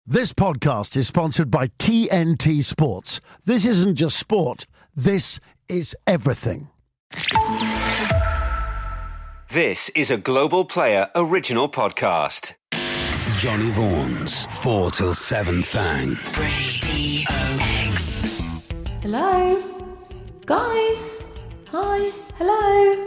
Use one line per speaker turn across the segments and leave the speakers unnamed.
This podcast is sponsored by TNT Sports. This isn't just sport. This is everything.
This is a Global Player original podcast.
Johnny Vaughan's 4 till 7 Thang. Radio X.
Hello? Guys? Hi? Hello?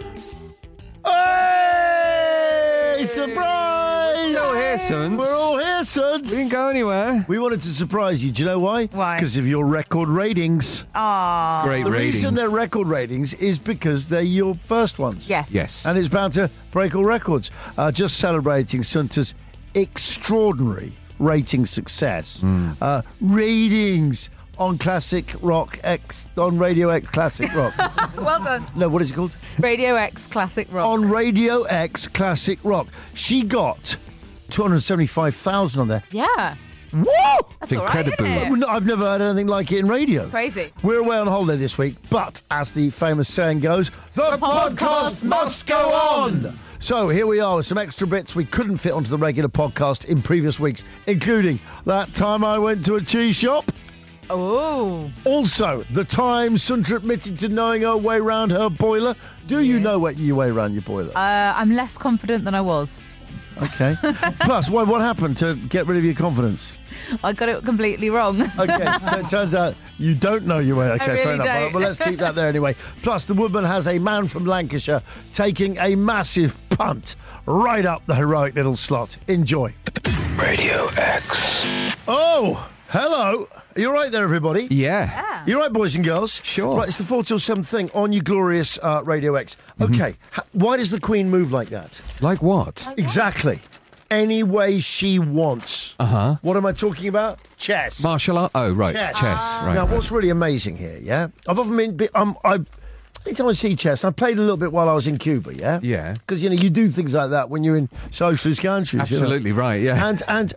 Hey! Surprise!
We're all here, sons.
We're all here, sons.
We didn't go anywhere.
We wanted to surprise you. Do you know why?
Why?
Because of your record ratings.
Great
The
ratings.
reason they're record ratings is because they're your first ones.
Yes.
Yes.
And it's bound to break all records. Just celebrating Sunta's extraordinary rating success. Ratings on Classic Rock X, on Radio X Classic Rock.
Well done.
No, what is it called?
Radio X Classic Rock.
On Radio X Classic Rock. She got 275,000 on there.
Yeah.
Whoa!
That's
It's
all right,
incredible.
isn't it?
I've never heard anything like it in radio.
Crazy.
We're away on holiday this week, but as the famous saying goes, the podcast must go on. So here we are with some extra bits we couldn't fit onto the regular podcast in previous weeks, including that time I went to a cheese shop.
Oh.
Also, the time Sunta admitted to knowing her way round her boiler. Do you know what your way round your boiler?
I'm less confident than I was.
Okay. Plus, what happened to get rid of your confidence?
I got it completely wrong.
Okay, so it turns out you don't know your way. Okay,
really
fair enough.
don't.
Well, let's keep that there anyway. Plus, the woman has a man from Lancashire taking a massive punt right up the heroic little slot. Enjoy.
Radio X.
Oh, hello. Are you all right there, everybody?
Yeah.
You all right, boys and girls?
Sure.
Right, it's the 4 till 7 thing on your glorious Radio X. Okay, why does the Queen move like that?
Like what?
Exactly. Any way she wants.
Uh-huh.
What am I talking about? Chess.
Martial art? Oh, right.
Chess.
Right.
Now, what's really amazing here, yeah? I've often been, anytime I see chess, I played a little bit while I was in Cuba, yeah?
Yeah.
Because, you do things like that when you're in socialist countries.
Absolutely right, yeah.
And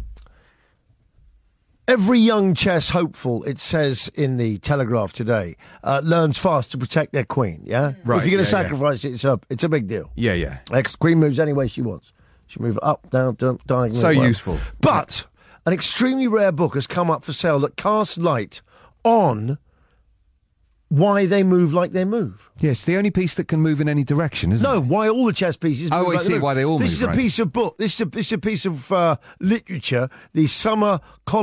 every young chess hopeful, it says in the Telegraph today, learns fast to protect their queen, yeah?
Right,
If you're going to
yeah,
sacrifice it, it's a big deal.
Yeah.
Queen moves any way she wants. She moves up, down, diagonal.
So
whatever.
useful.
But an extremely rare book has come up for sale that casts light on why they move like they move.
Yes, the only piece that can move in any direction, isn't
No,
it?
why all the chess pieces
Oh,
move
I
like
see,
move.
why they all
This
move,
is a
right.
piece of book. This is a piece of literature. The Summa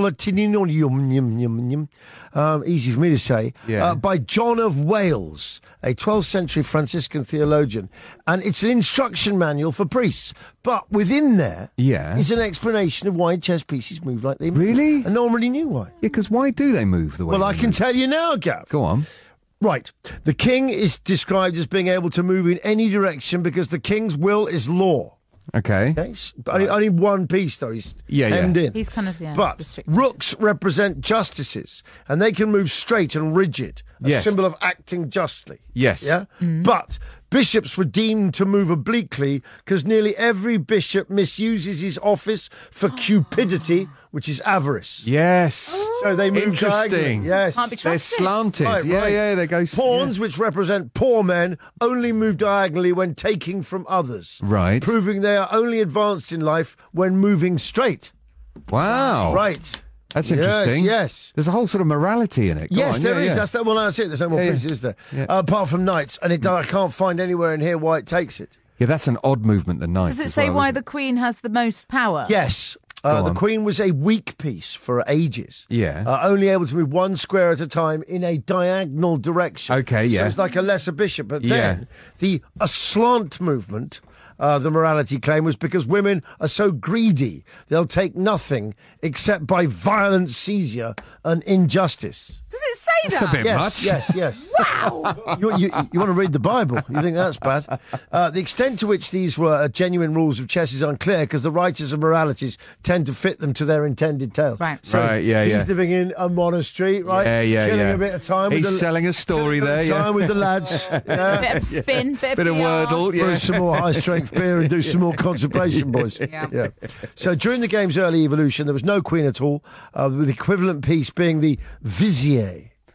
Collatinium, easy for me to say,
Yeah.
by John of Wales, a 12th century Franciscan theologian. And it's an instruction manual for priests. But within there
Yeah.
is an explanation of why chess pieces move like they move.
Really?
And no one really knew why.
Yeah, because why do they move the way
Well, I
they
can
move?
tell you now, Gav.
Go on.
Right. The king is described as being able to move in any direction because the king's will is law.
Okay.
Okay? Only one piece, though. He's
Yeah.
hemmed in.
He's kind of,
But
restricted.
rooks represent justices, and they can move straight and rigid, a
Yes.
symbol of acting justly.
Yes.
Yeah? But bishops were deemed to move obliquely because nearly every bishop misuses his office for cupidity, which is avarice.
Yes.
So they move
Interesting.
diagonally. Yes.
Can't be
They're
trusted.
slanted.
Right,
yeah,
right.
yeah, they go...
Pawns, which represent poor men, only move diagonally when taking from others.
Right.
Proving they are only advanced in life when moving straight.
Wow.
Right.
That's
Yes,
interesting.
yes.
There's a whole sort of morality in it. Go
Yes,
on,
there
yeah,
is.
yeah.
That's it. There's no more
Yeah,
pieces,
yeah.
is there?
Yeah.
Apart from knights. And I can't find anywhere in here why it takes it.
Yeah, that's an odd movement, the knife.
Does it
as
say
well,
why
isn't
the Queen has the most power?
Yes.
Go
The
on.
Queen was a weak piece for ages.
Yeah.
Only able to move one square at a time in a diagonal direction.
Okay, yeah.
So it's like a lesser bishop. But
Yeah.
then the aslant movement, the morality claim, was because women are so greedy, they'll take nothing except by violent seizure and injustice.
Does it say
That's
that?
a bit
Yes,
much.
yes. Wow. You want to read the Bible? You think that's bad? The extent to which these were genuine rules of chess is unclear because the writers of moralities tend to fit them to their intended tales.
Right.
So
Right, yeah,
he's
yeah.
living in a monastery, right?
Yeah,
Killing
yeah.
a bit of time.
He's
with the,
selling a story
killing a bit
there,
of
yeah.
time with the lads. Yeah.
Bit of spin, bit
Bit of
PR.
Wordle,
Brew
yeah.
some more high-strength beer and do some more contemplation, boys.
Yeah.
So during the game's early evolution, there was no queen at all, with the equivalent piece being the vizier.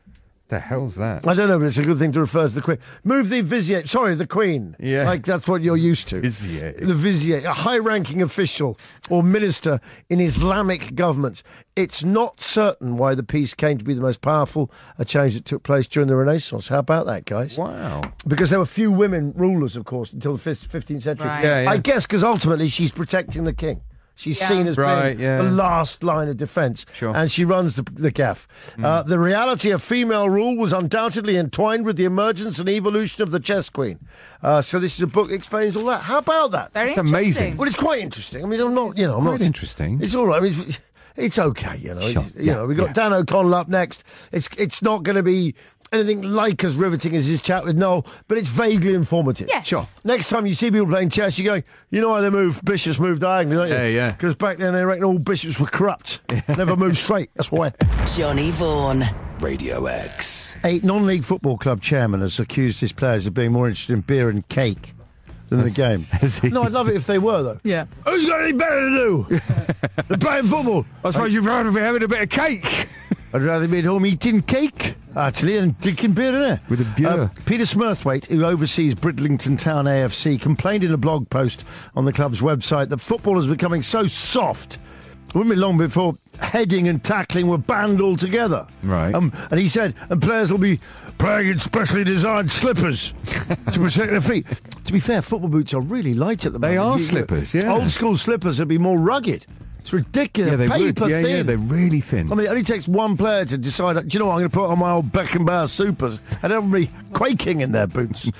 The hell's that?
I don't know, but it's a good thing to refer to the Queen. Move the vizier. Sorry, the Queen.
Yeah.
Like, that's what you're used to.
Vizier.
The vizier, a high-ranking official or minister in Islamic governments. It's not certain why the piece came to be the most powerful, a change that took place during the Renaissance. How about that, guys?
Wow.
Because there were few women rulers, of course, until the 15th century.
Right.
Yeah, yeah.
I guess because ultimately she's protecting the king. She's seen as
Right,
being
yeah.
the last line of defence.
Sure.
And she runs the gaff. The reality of female rule was undoubtedly entwined with the emergence and evolution of the chess queen. So this is a book that explains all that. How about that?
Very
It's amazing.
interesting.
Well, it's quite interesting. I mean, I'm not.
Quite interesting.
It's all right. I mean, it's okay.
Sure.
We've got Dan O'Connell up next. It's not going to be anything like as riveting as his chat with Noel, but it's vaguely informative.
Yes. Sure.
Next time you see people playing chess, you're going, you know why bishops move diagonally, don't you?
Yeah.
Because back then they reckon all bishops were corrupt. Never moved straight. That's why.
Johnny Vaughan. Radio X.
A non-league football club chairman has accused his players of being more interested in beer and cake than the game.
has he?
No, I'd love it if they were, though.
Yeah.
Who's got anything better to do than playing football?
I suppose you'd rather be having a bit of cake.
I'd rather be at home eating cake, actually, and drinking beer in there.
With a beer.
Peter Smurthwaite, who oversees Bridlington Town AFC, complained in a blog post on the club's website that football is becoming so soft. It wouldn't be long before heading and tackling were banned altogether.
Right.
And he said, and players will be playing in specially designed slippers to protect their feet. To be fair, football boots are really light at the moment.
They are slippers, yeah.
Old school slippers would be more rugged. It's ridiculous.
Yeah, they would.
Paper
Yeah,
thin.
they're really thin.
I mean, it only takes one player to decide, do you know what, I'm going to put on my old Beckenbauer Supers, and everybody quaking in their boots.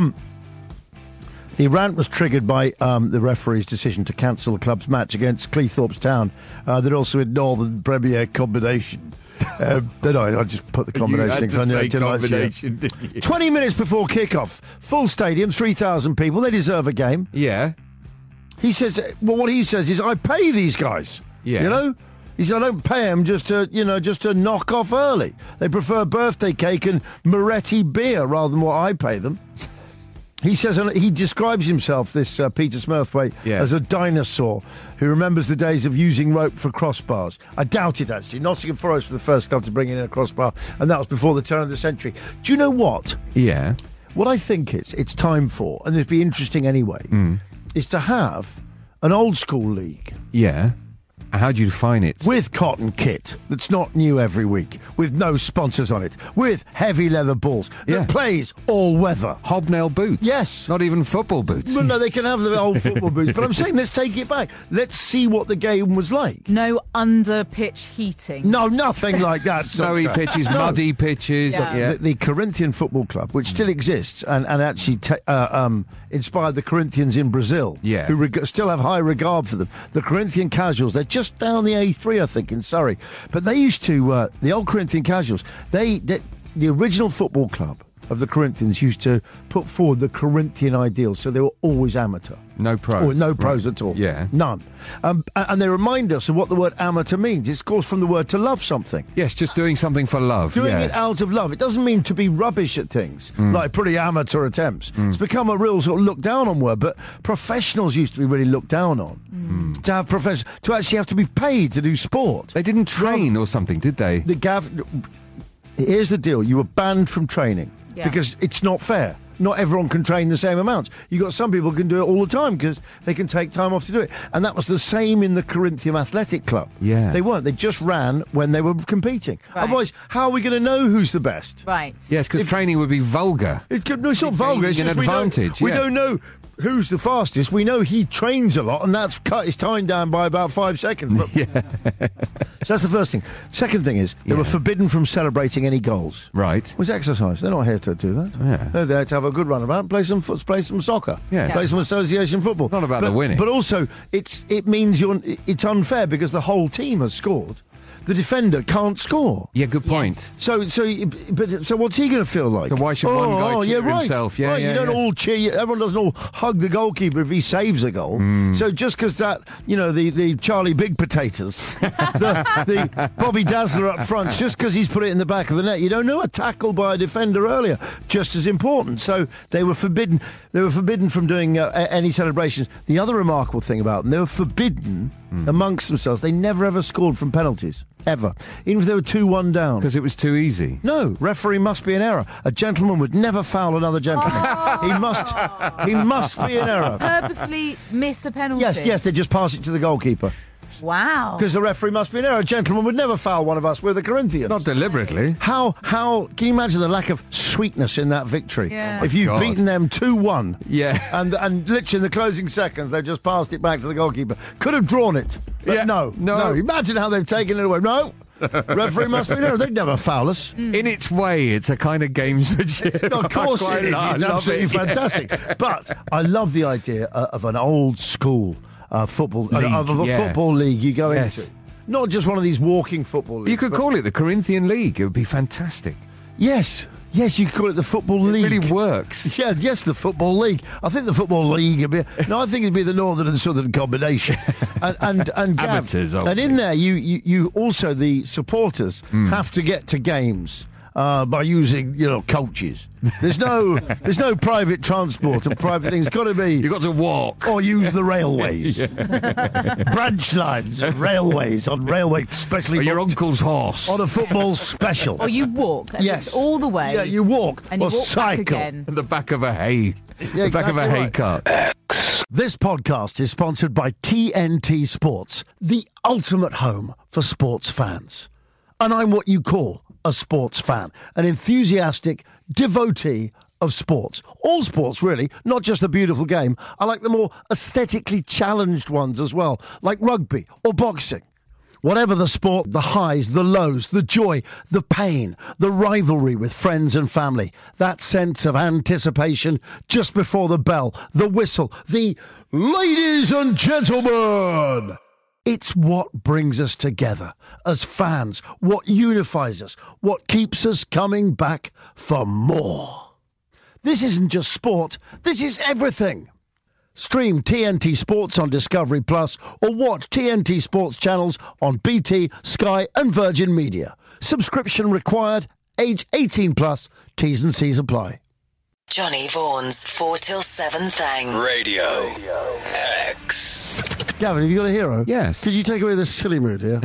The rant was triggered by the referee's decision to cancel the club's match against Cleethorpes Town. They're also in Northern Premier combination. I just put the combination things on there. 20 minutes before kick-off, full stadium, 3,000 people. They deserve a game.
Yeah.
He says, well, what he says is, I pay these guys.
Yeah.
You know? He said, I don't pay them just to knock off early. They prefer birthday cake and Moretti beer rather than what I pay them. He says, and he describes himself, this Peter Smurthwaite, as a dinosaur who remembers the days of using rope for crossbars. I doubt it, actually. Nottingham Forest were the first club to bring in a crossbar, and that was before the turn of the century. Do you know what?
Yeah.
What I think it's time for, and it'd be interesting anyway, is to have an old school league.
Yeah. How do you define it?
With cotton kit that's not new every week, with no sponsors on it, with heavy leather balls that plays all weather.
Hobnail boots?
Yes.
Not even football boots?
Well, no, they can have the old football boots, but I'm saying let's take it back. Let's see what the game was like.
No under-pitch heating.
No, nothing like that.
Snowy
Doctor.
pitches,
No.
muddy pitches.
Yeah.
The Corinthian Football Club, which still exists and actually inspired the Corinthians in Brazil, who still have high regard for them. The Corinthian Casuals, they're just down the A3, I think, in Surrey. But they used to, the old Corinthian Casuals, the original football club of the Corinthians used to put forward the Corinthian ideal, so they were always amateur.
No pros.
Or no pros at all.
Yeah.
None. And they remind us of what the word amateur means. It's, of course, from the word to love something.
Yes, just doing something for love.
Doing it out of love. It doesn't mean to be rubbish at things, like pretty amateur attempts. It's become a real sort of look down on word, but professionals used to be really looked down on. To have to actually have to be paid to do sport.
They didn't train or something, did they?
Here's the deal. You were banned from training because it's not fair. Not everyone can train the same amounts. You've got some people who can do it all the time because they can take time off to do it. And that was the same in the Corinthian Athletic Club.
Yeah.
They weren't. They just ran when they were competing.
Right.
Otherwise, how are we going to know who's the best?
Right.
Yes, because training would be vulgar.
It's not vulgar. It's
Gaining
just
an advantage,
we don't know who's the fastest. We know he trains a lot, and that's cut his time down by about 5 seconds. But, so that's the first thing. Second thing is they were forbidden from celebrating any goals.
Right.
It was exercise. They're not here to do that.
Yeah.
They're there to have a good run about, play some soccer, play some association football.
Not about the winning.
But also, it means it's unfair because the whole team has scored. The defender can't score.
Yeah, good point.
So what's he going to feel like?
So why should one guy cheer himself? Yeah,
right. You don't all cheer. Everyone doesn't all hug the goalkeeper if he saves a goal. So just because that, the Charlie Big Potatoes, the Bobby Dazzler up front, just because he's put it in the back of the net, you don't know a tackle by a defender earlier, just as important. So they were forbidden. They were forbidden from doing any celebrations. The other remarkable thing about them, they were forbidden amongst themselves. They never ever scored from penalties. Ever. Even if they were 2-1 down.
Because it was too easy.
No, referee must be in error. A gentleman would never foul another gentleman. He must be in error.
Purposely miss a penalty?
Yes, they just pass it to the goalkeeper.
Wow.
Because the referee must be in error. A gentleman would never foul one of us. We're the Corinthians.
Not deliberately.
How can you imagine the lack of sweetness in that victory?
Yeah.
If you've beaten them 2-1.
Yeah.
And literally in the closing seconds, they've just passed it back to the goalkeeper. Could have drawn it. But
Yeah.
no. Imagine how they've taken it away. No. Referee must be in error. They'd never foul us.
In its way, it's a kind of gamesmanship.
Of course it is. It's absolutely fantastic. But I love the idea of an old school football
League,
of a football league you go into. Not just one of these walking football leagues.
You could call it the Corinthian League. It would be fantastic.
Yes, you could call it the Football League.
It really works.
Yeah, yes, the Football League. I think the Football League would be... No, I think it'd be the Northern and Southern combination. and Gav,
Amateurs,
and in there, you also, the supporters, have to get to games by using, coaches. There's no private transport and private things. Got to be...
You've got to walk.
Or use the railways. Branch lines, railways, on railway specially...
Or your uncle's horse.
On a football special.
Or you walk. And
Yes.
It's all the way.
Yeah, you walk.
And you
or
walk
cycle.
back again.
At the back of a hay.
Yeah,
the back of a hay
right.
cart.
This podcast is sponsored by TNT Sports, the ultimate home for sports fans. And I'm what you call a sports fan, an enthusiastic devotee of sports. All sports, really, not just the beautiful game. I like the more aesthetically challenged ones as well, like rugby or boxing. Whatever the sport, the highs, the lows, the joy, the pain, the rivalry with friends and family, that sense of anticipation just before the bell, the whistle, the ladies and gentlemen. It's what brings us together as fans, what unifies us, what keeps us coming back for more. This isn't just sport, this is everything. Stream TNT Sports on Discovery Plus or watch TNT Sports channels on BT, Sky and Virgin Media. Subscription required, age 18 plus, T's and C's apply.
Johnny Vaughan's 4 till 7 thing. Radio X.
Gavin, have you got a hero?
Yes.
Could you take away this silly mood here?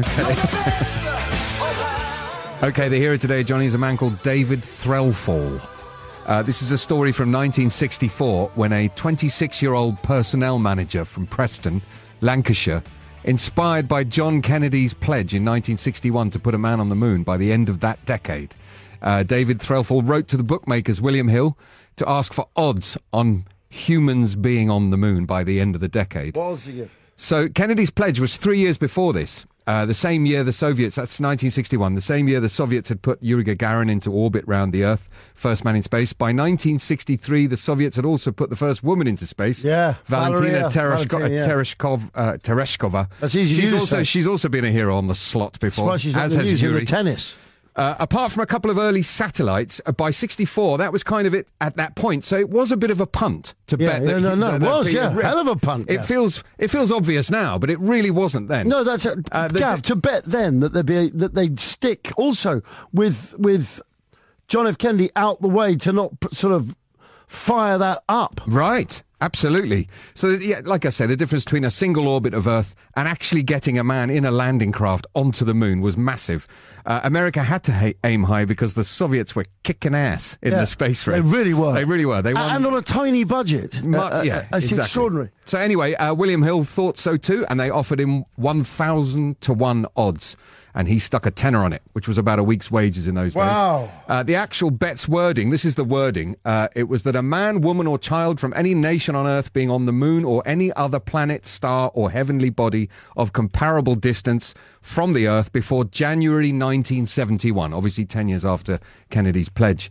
Okay, the hero today, Johnny, is a man called David Threlfall. This is a story from 1964 when a 26-year-old personnel manager from Preston, Lancashire, inspired by John Kennedy's pledge in 1961 to put a man on the moon by the end of that decade. David Threlfall wrote to the bookmakers William Hill to ask for odds on humans being on the moon by the end of the decade. So Kennedy's pledge was 3 years before this. The same year the Soviets, that's 1961, the same year the Soviets had put Yuri Gagarin into orbit round the Earth, first man in space. By 1963, the Soviets had also put the first woman into space.
Yeah,
Valentina
Tereshkova.
Tereshkova.
That's easy to say.
She's also been a hero on the slot before.
Well, she's as has Yuri. The tennis.
Apart from a couple of early satellites, by 64, that was kind of it at that point. So it was a bit of a punt to bet.
No, it was, hell of a punt.
It feels obvious now, but it really wasn't then.
No, that's Gav, to bet then that they'd stick also with John F. Kennedy out the way to not sort of fire that up.
Right. Absolutely. So, yeah, like I said, the difference between a single orbit of Earth and actually getting a man in a landing craft onto the moon was massive. America had to aim high because the Soviets were kicking ass in the space race.
They really were.
They won.
And on a tiny budget. It's
exactly.
Extraordinary.
So anyway, William Hill thought so too, and they offered him 1,000 to 1 odds. And he stuck a tenner on it, which was about a week's wages in those days.
Wow.
The actual bet's wording, this is the wording, it was that a man, woman or child from any nation on Earth being on the moon or any other planet, star or heavenly body of comparable distance from the Earth before January 1971, obviously 10 years after Kennedy's pledge.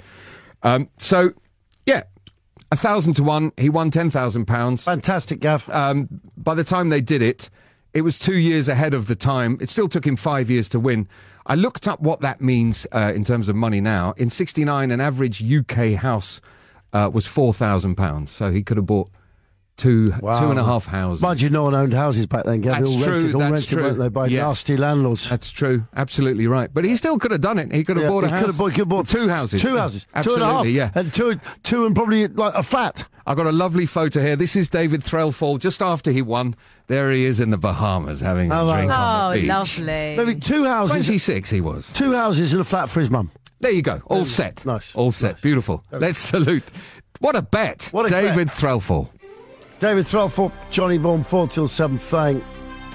1,000 to 1, he won £10,000.
Fantastic, Gav.
By the time they did it, it was 2 years ahead of the time. It still took him 5 years to win. I looked up what that means in terms of money now. In 69, an average UK house was £4,000. So he could have bought two and a half houses.
Mind you, no one owned houses back then, Gav.
That's
All
true.
rented, weren't they, by nasty landlords?
That's true. Absolutely right. But he still could have done it. He could have bought a house.
He could have bought
2 houses.
2 houses.
Absolutely,
2.5.
yeah.
And two and probably like a flat.
I've got a lovely photo here. This is David Threlfall just after he won. There he is in the Bahamas having a drink on the beach.
Lovely.
Maybe 2 houses.
26 he was.
2 houses and a flat for his mum.
There you go. All set.
Nice.
All set.
Nice.
Beautiful. Let's salute. What a bet.
What a
David
bet.
Threlfall.
David Threlfall, Johnny Vaughan, 4 till 7. Thang.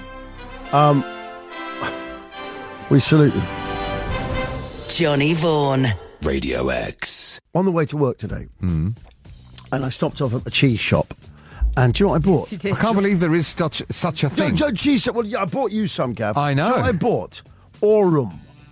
We salute you.
Johnny Vaughan. Radio X.
On the way to work today, and I stopped off at a cheese shop. And do you know what I bought?
Yes, you
I
did.
can't believe there is such a thing.
Cheese shop. Well, yeah, I bought you some, Gav.
I know.
Do you know what I bought? Aurum.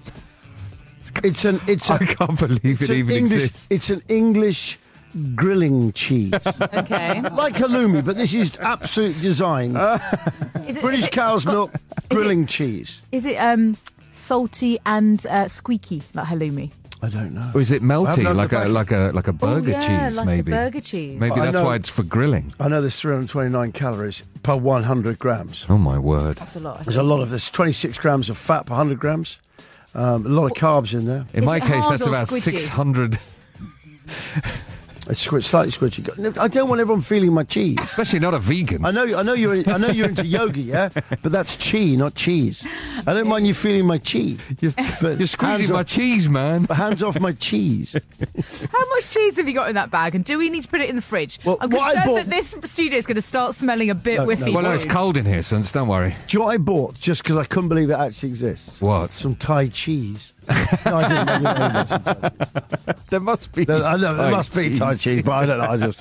I can't believe it even exists.
It's an English grilling cheese.
Okay.
Like halloumi, but this is absolute design. British cow's milk grilling cheese.
Is it salty and squeaky like halloumi?
I don't know.
Or is it melty,
I
like
haven't
a burger cheese,
like
maybe?
a burger cheese.
Maybe
I
that's
know.
why it's for grilling.
I know there's 329 calories per 100 grams.
Oh, my word.
That's a lot.
There's a lot of this. 26 grams of fat per 100 grams. A lot of carbs in there.
In
Is
my
it
case,
hard
that's
or
about
squidgy?
600,
It's slightly squidgy. I don't want everyone feeling my cheese.
especially not a vegan.
I know you're into yoga, yeah, but that's chi, not cheese. I don't mind you feeling my chi. But
You're squeezing
hands
my
off-
cheese, man.
Hands off my cheese.
How much cheese have you got in that bag? And do we need to put it in the fridge?
Well,
I'm
what I
concerned
bought-
that this studio is going to start smelling a bit whiffy.
Well, no, it's
soon.
cold in here, son. Don't worry.
Do you know what I bought just because I couldn't believe it actually exists?
What?
Some Thai cheese. No, I didn't know some Thai cheese.
There must be.
I know there must be Thai
cheese.
cheese, but I don't know. I just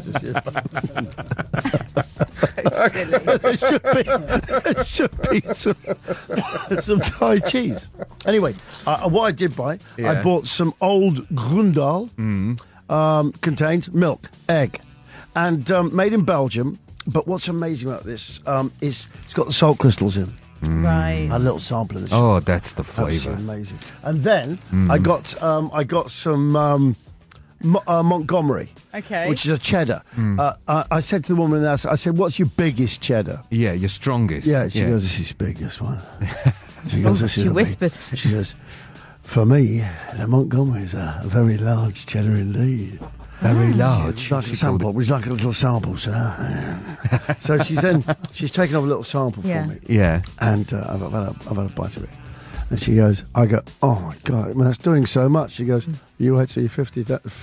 there should be some Thai cheese. Anyway, what I did buy,
Yeah.
I bought some old Grundal, contains milk, egg, and made in Belgium. But what's amazing about this is it's got the salt crystals in.
Right.
A little sample of the shop.
Oh, that's the
Absolutely
flavour.
amazing. And then I got some Montgomery,
Okay.
which is a cheddar. I said to the woman there, I said, "What's your biggest cheddar?"
Yeah, your strongest.
Yeah, she goes, "This is big, this one." She goes, "This is
She
a big-"
whispered.
She goes, "For me, the Montgomery is a very large cheddar indeed."
Very large.
Would you like a sample? Would you like a little sample, sir? So she's taken off a little sample
Yeah.
for me.
Yeah.
And I've had a bite of it. And she goes, I go, "Oh my God, that's doing so much." She goes, you actually 50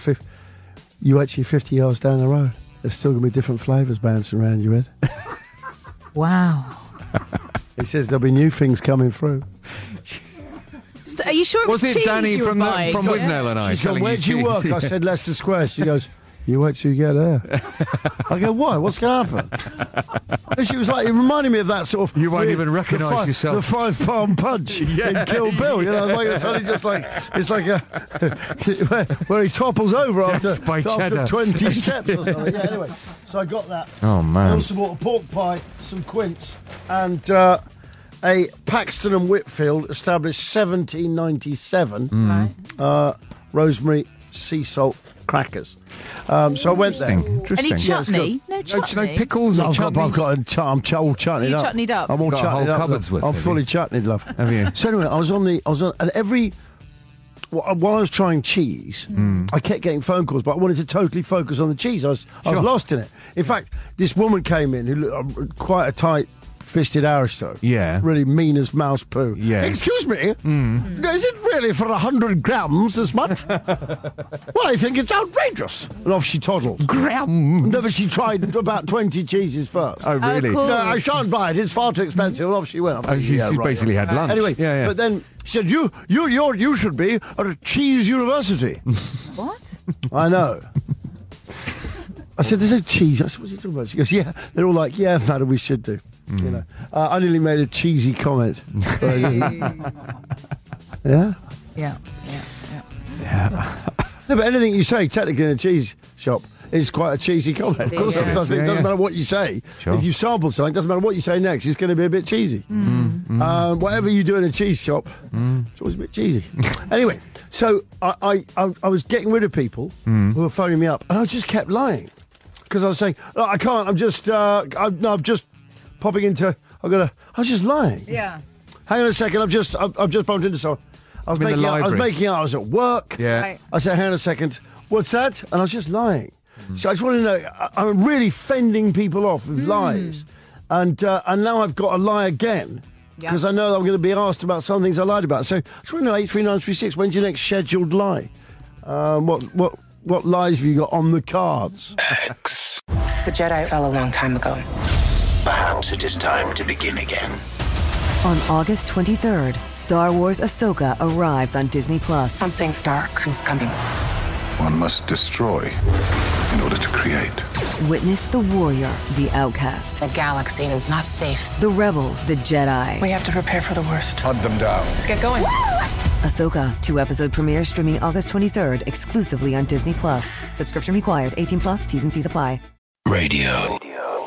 yards down the road. There's still going to be different flavours bouncing around your head.
Wow.
He says there'll be new things coming through.
Are you sure it was
Was it
cheese
Danny
you were
from
buying?
Withnail and I
She's gone,
telling
"Where
you
do you work?"
cheese?
I said, "Leicester Square." She goes, "You wait till you get there." I go, "Why? What's going to happen?" And she was like, it reminded me of that sort of...
You won't
weird-
even recognise
the
yourself.
The 5-palm punch in Kill Bill. You know, like, it's only just like... It's like a... where he topples over
Death by
after
cheddar.
20 steps or something. Yeah, anyway. So I got that.
Oh, man.
I also bought a pork pie, some quince, and a Paxton and Whitfield, established 1797,
Right.
rosemary sea salt crackers. So I went there.
Interesting.
Any
Yeah, it's
chutney? No
No,
chutney.
pickles or
I've
chutneys?
I'm all chutneyed
You
up.
chutneyed up?
I'm all
Got a whole
chutneyed up.
cupboards with,
I'm
have
fully
you?
chutneyed, love.
Have you?
So anyway, I was on, and every... While I was trying cheese, I kept getting phone calls, but I wanted to totally focus on the cheese. I was lost in it. In fact, this woman came in who looked quite a tight-fisted aristo.
Yeah.
Really mean as mouse poo.
Yeah.
Excuse me, is it really for 100 grams this much? Well, I think it's outrageous. And off she toddled.
Grams.
No, but she tried about 20 cheeses first.
Oh, really?
cool.
No, I shan't buy it. It's far too expensive. And off she went. I
Oh,
thought,
she
yeah, right,
basically
yeah.
had lunch.
Anyway,
yeah.
but then she said, you should be at a cheese university.
What?
I know. I said, "There's no cheese." I said, "What are you talking about?" She goes, "Yeah." They're all like, "Yeah, madam, we should do." You know, I nearly made a cheesy comment. Yeah.
Yeah.
No, but anything you say, technically in a cheese shop, is quite a cheesy comment. Of course,
Yeah.
sometimes it
Yeah,
doesn't
yeah.
matter what you say.
Sure.
If you sample something, it doesn't matter what you say next. It's going to be a bit cheesy. Whatever you do in a cheese shop, it's always a bit cheesy. Anyway, so I was getting rid of people who were phoning me up, and I just kept lying. because I was saying, "No, I can't. I'm just popping into. I was just lying.
Yeah.
Hang on a second. I've just bumped into someone. I was making out. I was at work.
Yeah.
Right.
I said, hang on a second. What's that? And I was just lying. So I just want to know. I'm really fending people off with lies, and now I've got to lie again. Because I know I'm going to be asked about some things I lied about. So I just want to know, 83936, when's your next scheduled lie? What lies have you got on the cards?
X.
The Jedi fell a long time ago.
Perhaps it is time to begin again.
On August 23rd, Star Wars Ahsoka arrives on Disney+.
Something dark is coming.
One must destroy in order to create.
Witness the warrior, the outcast,
The galaxy is not safe.
the rebel, the Jedi.
We have to prepare for the worst.
Hunt them down.
Let's get going.
Ahsoka, 2-episode premiere streaming August 23rd, exclusively on Disney+. Subscription required. 18+. T's and C's apply.
Radio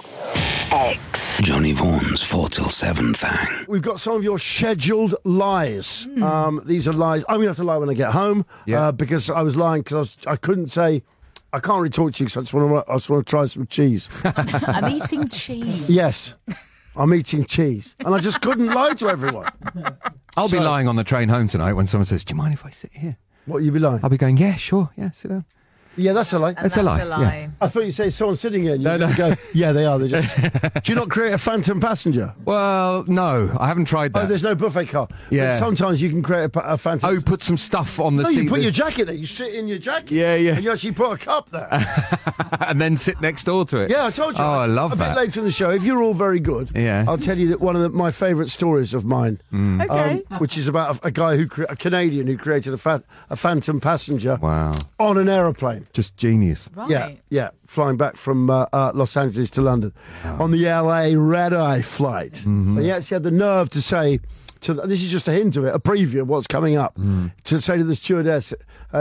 X. Johnny Vaughan's 4 till 7 thing.
We've got some of your scheduled lies. These are lies. I'm going to have to lie when I get home because I was lying because I couldn't say, I can't really talk to you because I just want to try some cheese.
I'm eating cheese.
Yes, I'm eating cheese. And I just couldn't lie to everyone.
I'll be lying on the train home tonight when someone says, do you mind if I sit here?
What, you be lying?
I'll be going, yeah, sure, yeah, sit down.
Yeah, that's a lie.
And
It's a lie,
lie.
I thought you said someone's sitting here and you go, yeah, they are. They're just... Do you not create a phantom passenger?
Well, no, I haven't tried that.
Oh, there's no buffet car.
Yeah.
But sometimes you can create a phantom...
Oh, put some stuff on the
No,
seat.
you put your jacket there. You sit in your jacket.
Yeah, yeah.
And you actually put a cup there.
and then sit next door to it.
Yeah, I told you.
Oh, I love
a
that.
bit later in the show, if you're all very good,
Yeah.
I'll tell you that one of my favourite stories of mine,
Okay.
which is about a guy a Canadian who created a phantom passenger
Wow.
on an aeroplane.
Just genius.
Right.
Yeah, flying back from Los Angeles to London on the LA red-eye flight. And he actually had the nerve to say, this is just a hint of it, a preview of what's coming up, to say to the stewardess,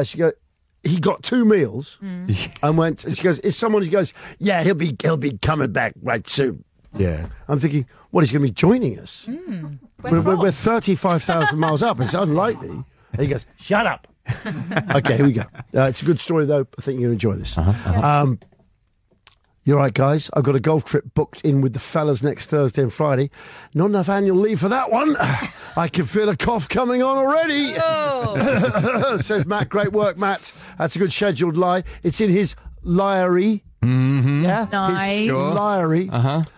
he got 2 meals and went, and she goes, is someone who goes, yeah, he'll be coming back right soon.
Yeah.
I'm thinking, what, he's going to be joining us? We're 35,000 miles up. It's unlikely. And he goes, shut up. Okay, here we go. It's a good story, though. I think you'll enjoy this. You're right, guys. I've got a golf trip booked in with the fellas next Thursday and Friday. Not enough annual leave for that one. I can feel a cough coming on already. Says Matt. Great work, Matt. That's a good scheduled lie. It's in his liary. Yeah,
Nice.
His
Sure.
liary.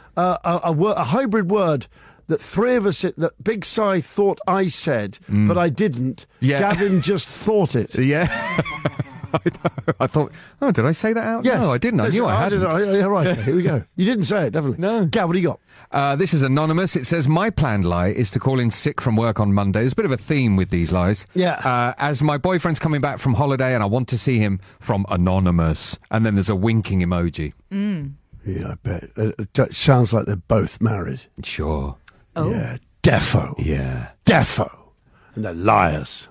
A hybrid word that 3 of us, that Big Si thought I said, but I didn't.
Yeah.
Gavin just thought it.
Yeah. I know. I thought, oh, did I say that out?
Yes.
No, I didn't. I knew I hadn't.
Yeah, right. Okay, here we go. You didn't say it, definitely.
No.
Gav, what do you got?
This is anonymous. It says, my planned lie is to call in sick from work on Monday. There's a bit of a theme with these lies.
Yeah.
As my boyfriend's coming back from holiday and I want to see him from anonymous. And then there's a winking emoji.
Yeah, I bet. It sounds like they're both married.
Sure.
Oh.
Yeah, defo.
Yeah.
Defo. And they're liars.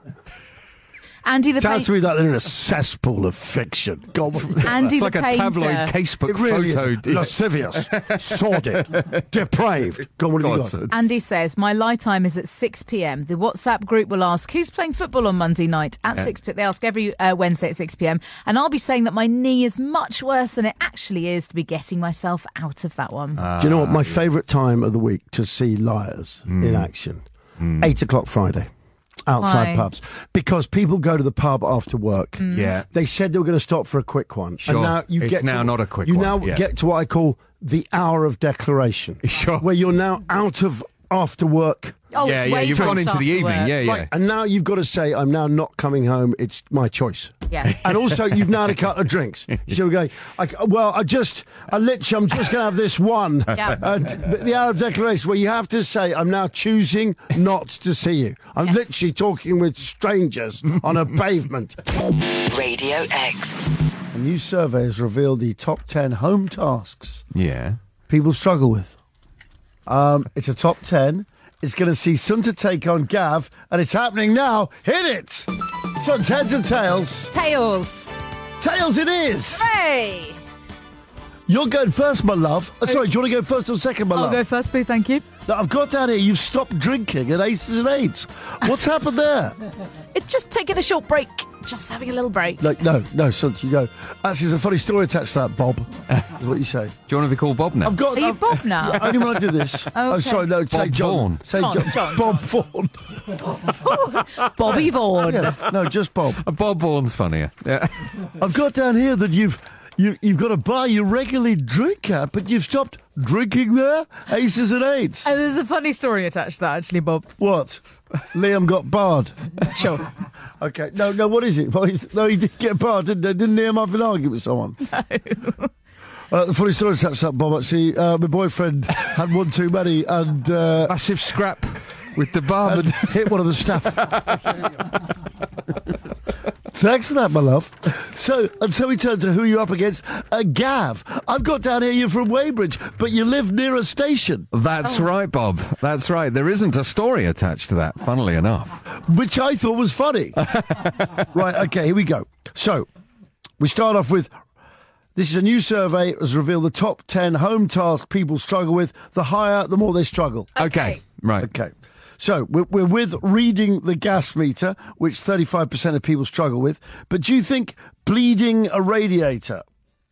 Andy the
Sounds to
painter.
me like they're in a cesspool of fiction. God, what
Andy
It's
the
like a
painter.
tabloid casebook
it really
photo.
is lascivious, sordid, depraved. Go on, what have you got?
Andy says, my lie time is at 6 p.m. The WhatsApp group will ask, who's playing football on Monday night? At 6 p.m. They ask every Wednesday at 6 p.m. And I'll be saying that my knee is much worse than it actually is to be getting myself out of that one.
Do you know what? My favourite time of the week to see liars in action? 8 o'clock Friday. Outside
Why?
pubs. Because people go to the pub after work.
Yeah.
They said they were going to stop for a quick one.
Sure.
And now you
It's
get
now
to,
not a quick
you
one,
now
yeah.
get to what I call the hour of declaration.
Sure.
Where you're now out of after work.
Oh,
Yeah,
it's
yeah,
way
you've
past
gone into the
after
evening.
work.
Yeah, yeah.
Right. And now you've got to say, I'm now not coming home. It's my choice.
Yeah.
And also, you've now had a couple of drinks. So we're going, I'm just going to have this one.
Yeah.
The hour of declaration where you have to say, I'm now choosing not to see you. I'm
Yes.
literally talking with strangers on a pavement.
Radio X.
A new survey has revealed the top 10 home tasks
Yeah.
people struggle with. It's a top 10. It's going to see Sunta take on Gav, and it's happening now. Hit it! So it's heads and tails.
Tails.
Tails it is!
Hey.
You're going first, my love. Sorry, do you want to go first or second, my
I'll
love?
go first, please. Thank you.
Now, I've got down here, you've stopped drinking at Aces and Eights. What's happened there?
It's just taking a short break. Just having a little break.
No, son, you go. Actually, there's a funny story attached to that, Bob, is what you say.
Do you want to be called Bob now?
Are you Bob now?
Yeah, only when I do this.
Okay.
Sorry, no, say
Bob
John.
Vaughan.
Say
John.
Bob Vaughan.
Bobby Vaughan.
Yes, no, just Bob.
Bob Vaughan's funnier. Yeah.
I've got down here that you've got a bar you regularly drink at, but you've stopped drinking there? Aces and Eights.
And there's a funny story attached to that, actually, Bob.
What? Liam got barred.
Sure.
Okay. No, what is it? No, he did get barred, didn't he? Didn't Liam have an argument with someone?
No.
The funny story attached to that, Bob, actually, my boyfriend had one too many and...
Massive scrap with the barman.
hit one of the staff. Thanks for that, my love. So we turn to who you're up against. Gav, I've got down here you're from Weybridge, but you live near a station.
That's right, Bob. That's right. There isn't a story attached to that, funnily enough.
Which I thought was funny. Right, okay, here we go. So, we start off with, this is a new survey that has revealed the top 10 home tasks people struggle with. The higher, the more they struggle.
Okay. Right.
Okay. So, we're with reading the gas meter, which 35% of people struggle with. But do you think bleeding a radiator?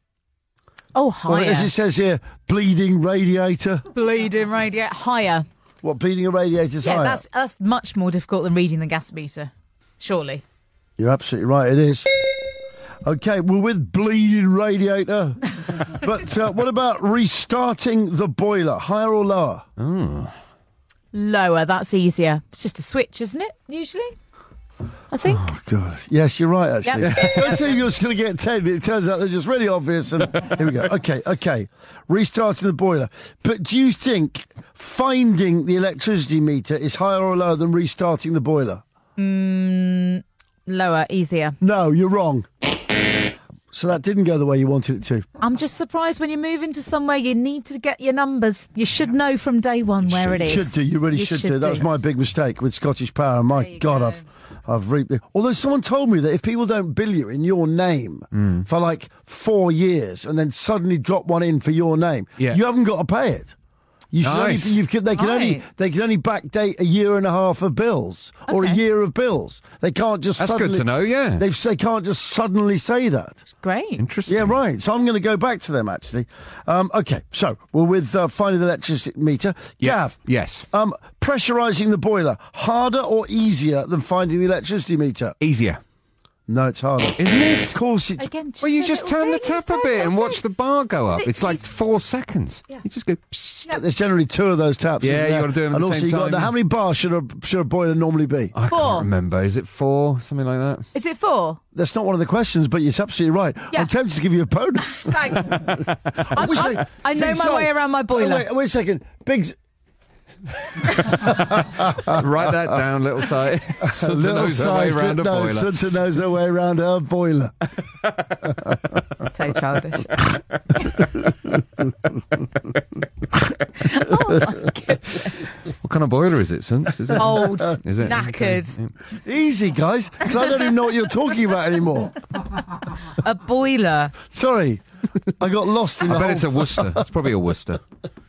Oh, higher.
Or as it says here, bleeding radiator.
Bleeding radiator. Higher.
What, bleeding a radiator's
Yeah,
higher?
that's much more difficult than reading the gas meter. Surely.
You're absolutely right, it is. Okay, we're with bleeding radiator. But what about restarting the boiler? Higher or lower?
Oh.
Lower, that's easier. It's just a switch, isn't it, usually? I think.
Oh, God. Yes, you're right, actually.
Yep.
Don't think you're just going to get 10. It turns out they're just really obvious. And here we go. Okay. Restarting the boiler. But do you think finding the electricity meter is higher or lower than restarting the boiler?
Lower, easier.
No, you're wrong. So that didn't go the way you wanted it to.
I'm just surprised when you move into somewhere you need to get your numbers. You should know from day one where it is.
Should do. You really should do. That was my big mistake with Scottish Power. My God, I've reaped it. Although someone told me that if people don't bill you in your name for like 4 years and then suddenly drop one in for your name, you haven't got to pay it. You should
Nice.
they can only backdate a year and a half of bills or a year of bills. They can't just.
That's
suddenly,
good to know. Yeah.
They can't just suddenly say that.
Great.
Interesting.
Yeah, right. So I'm going to go back to them, actually. Okay, so we're with finding the electricity meter. Gav.
Yes.
Pressurising the boiler, harder or easier than finding the electricity meter?
Easier.
No, it's harder.
Isn't it?
Of course it's...
Again,
Well, you
a
just
little
turn the
bit,
tap
just
a bit
turn
and
it.
watch the bar go up. It's like
It's-
4 seconds. You just go... psst.
There's generally 2 of those taps.
Yeah,
isn't
you
there?
gotta do them at
and
the
also
same
you got
time.
how many bars should a boiler normally be?
I
4.
can't remember. Is it 4? Something like that?
Is it 4?
That's not one of the questions, but it's absolutely right.
Yeah.
I'm tempted to give you a bonus.
Thanks. I know my way around my boiler.
Wait a second. Biggs.
Write that down, little side. Sunta knows her way around a boiler.
Sunta knows her way around her boiler.
So childish.
What kind of boiler is it, Suns? Is it
Old,
Is it?
knackered.
Easy, guys, because I don't even know what you're talking about anymore.
A boiler.
Sorry, I got lost in the
I bet
whole...
it's a Worcester. It's probably a Worcester.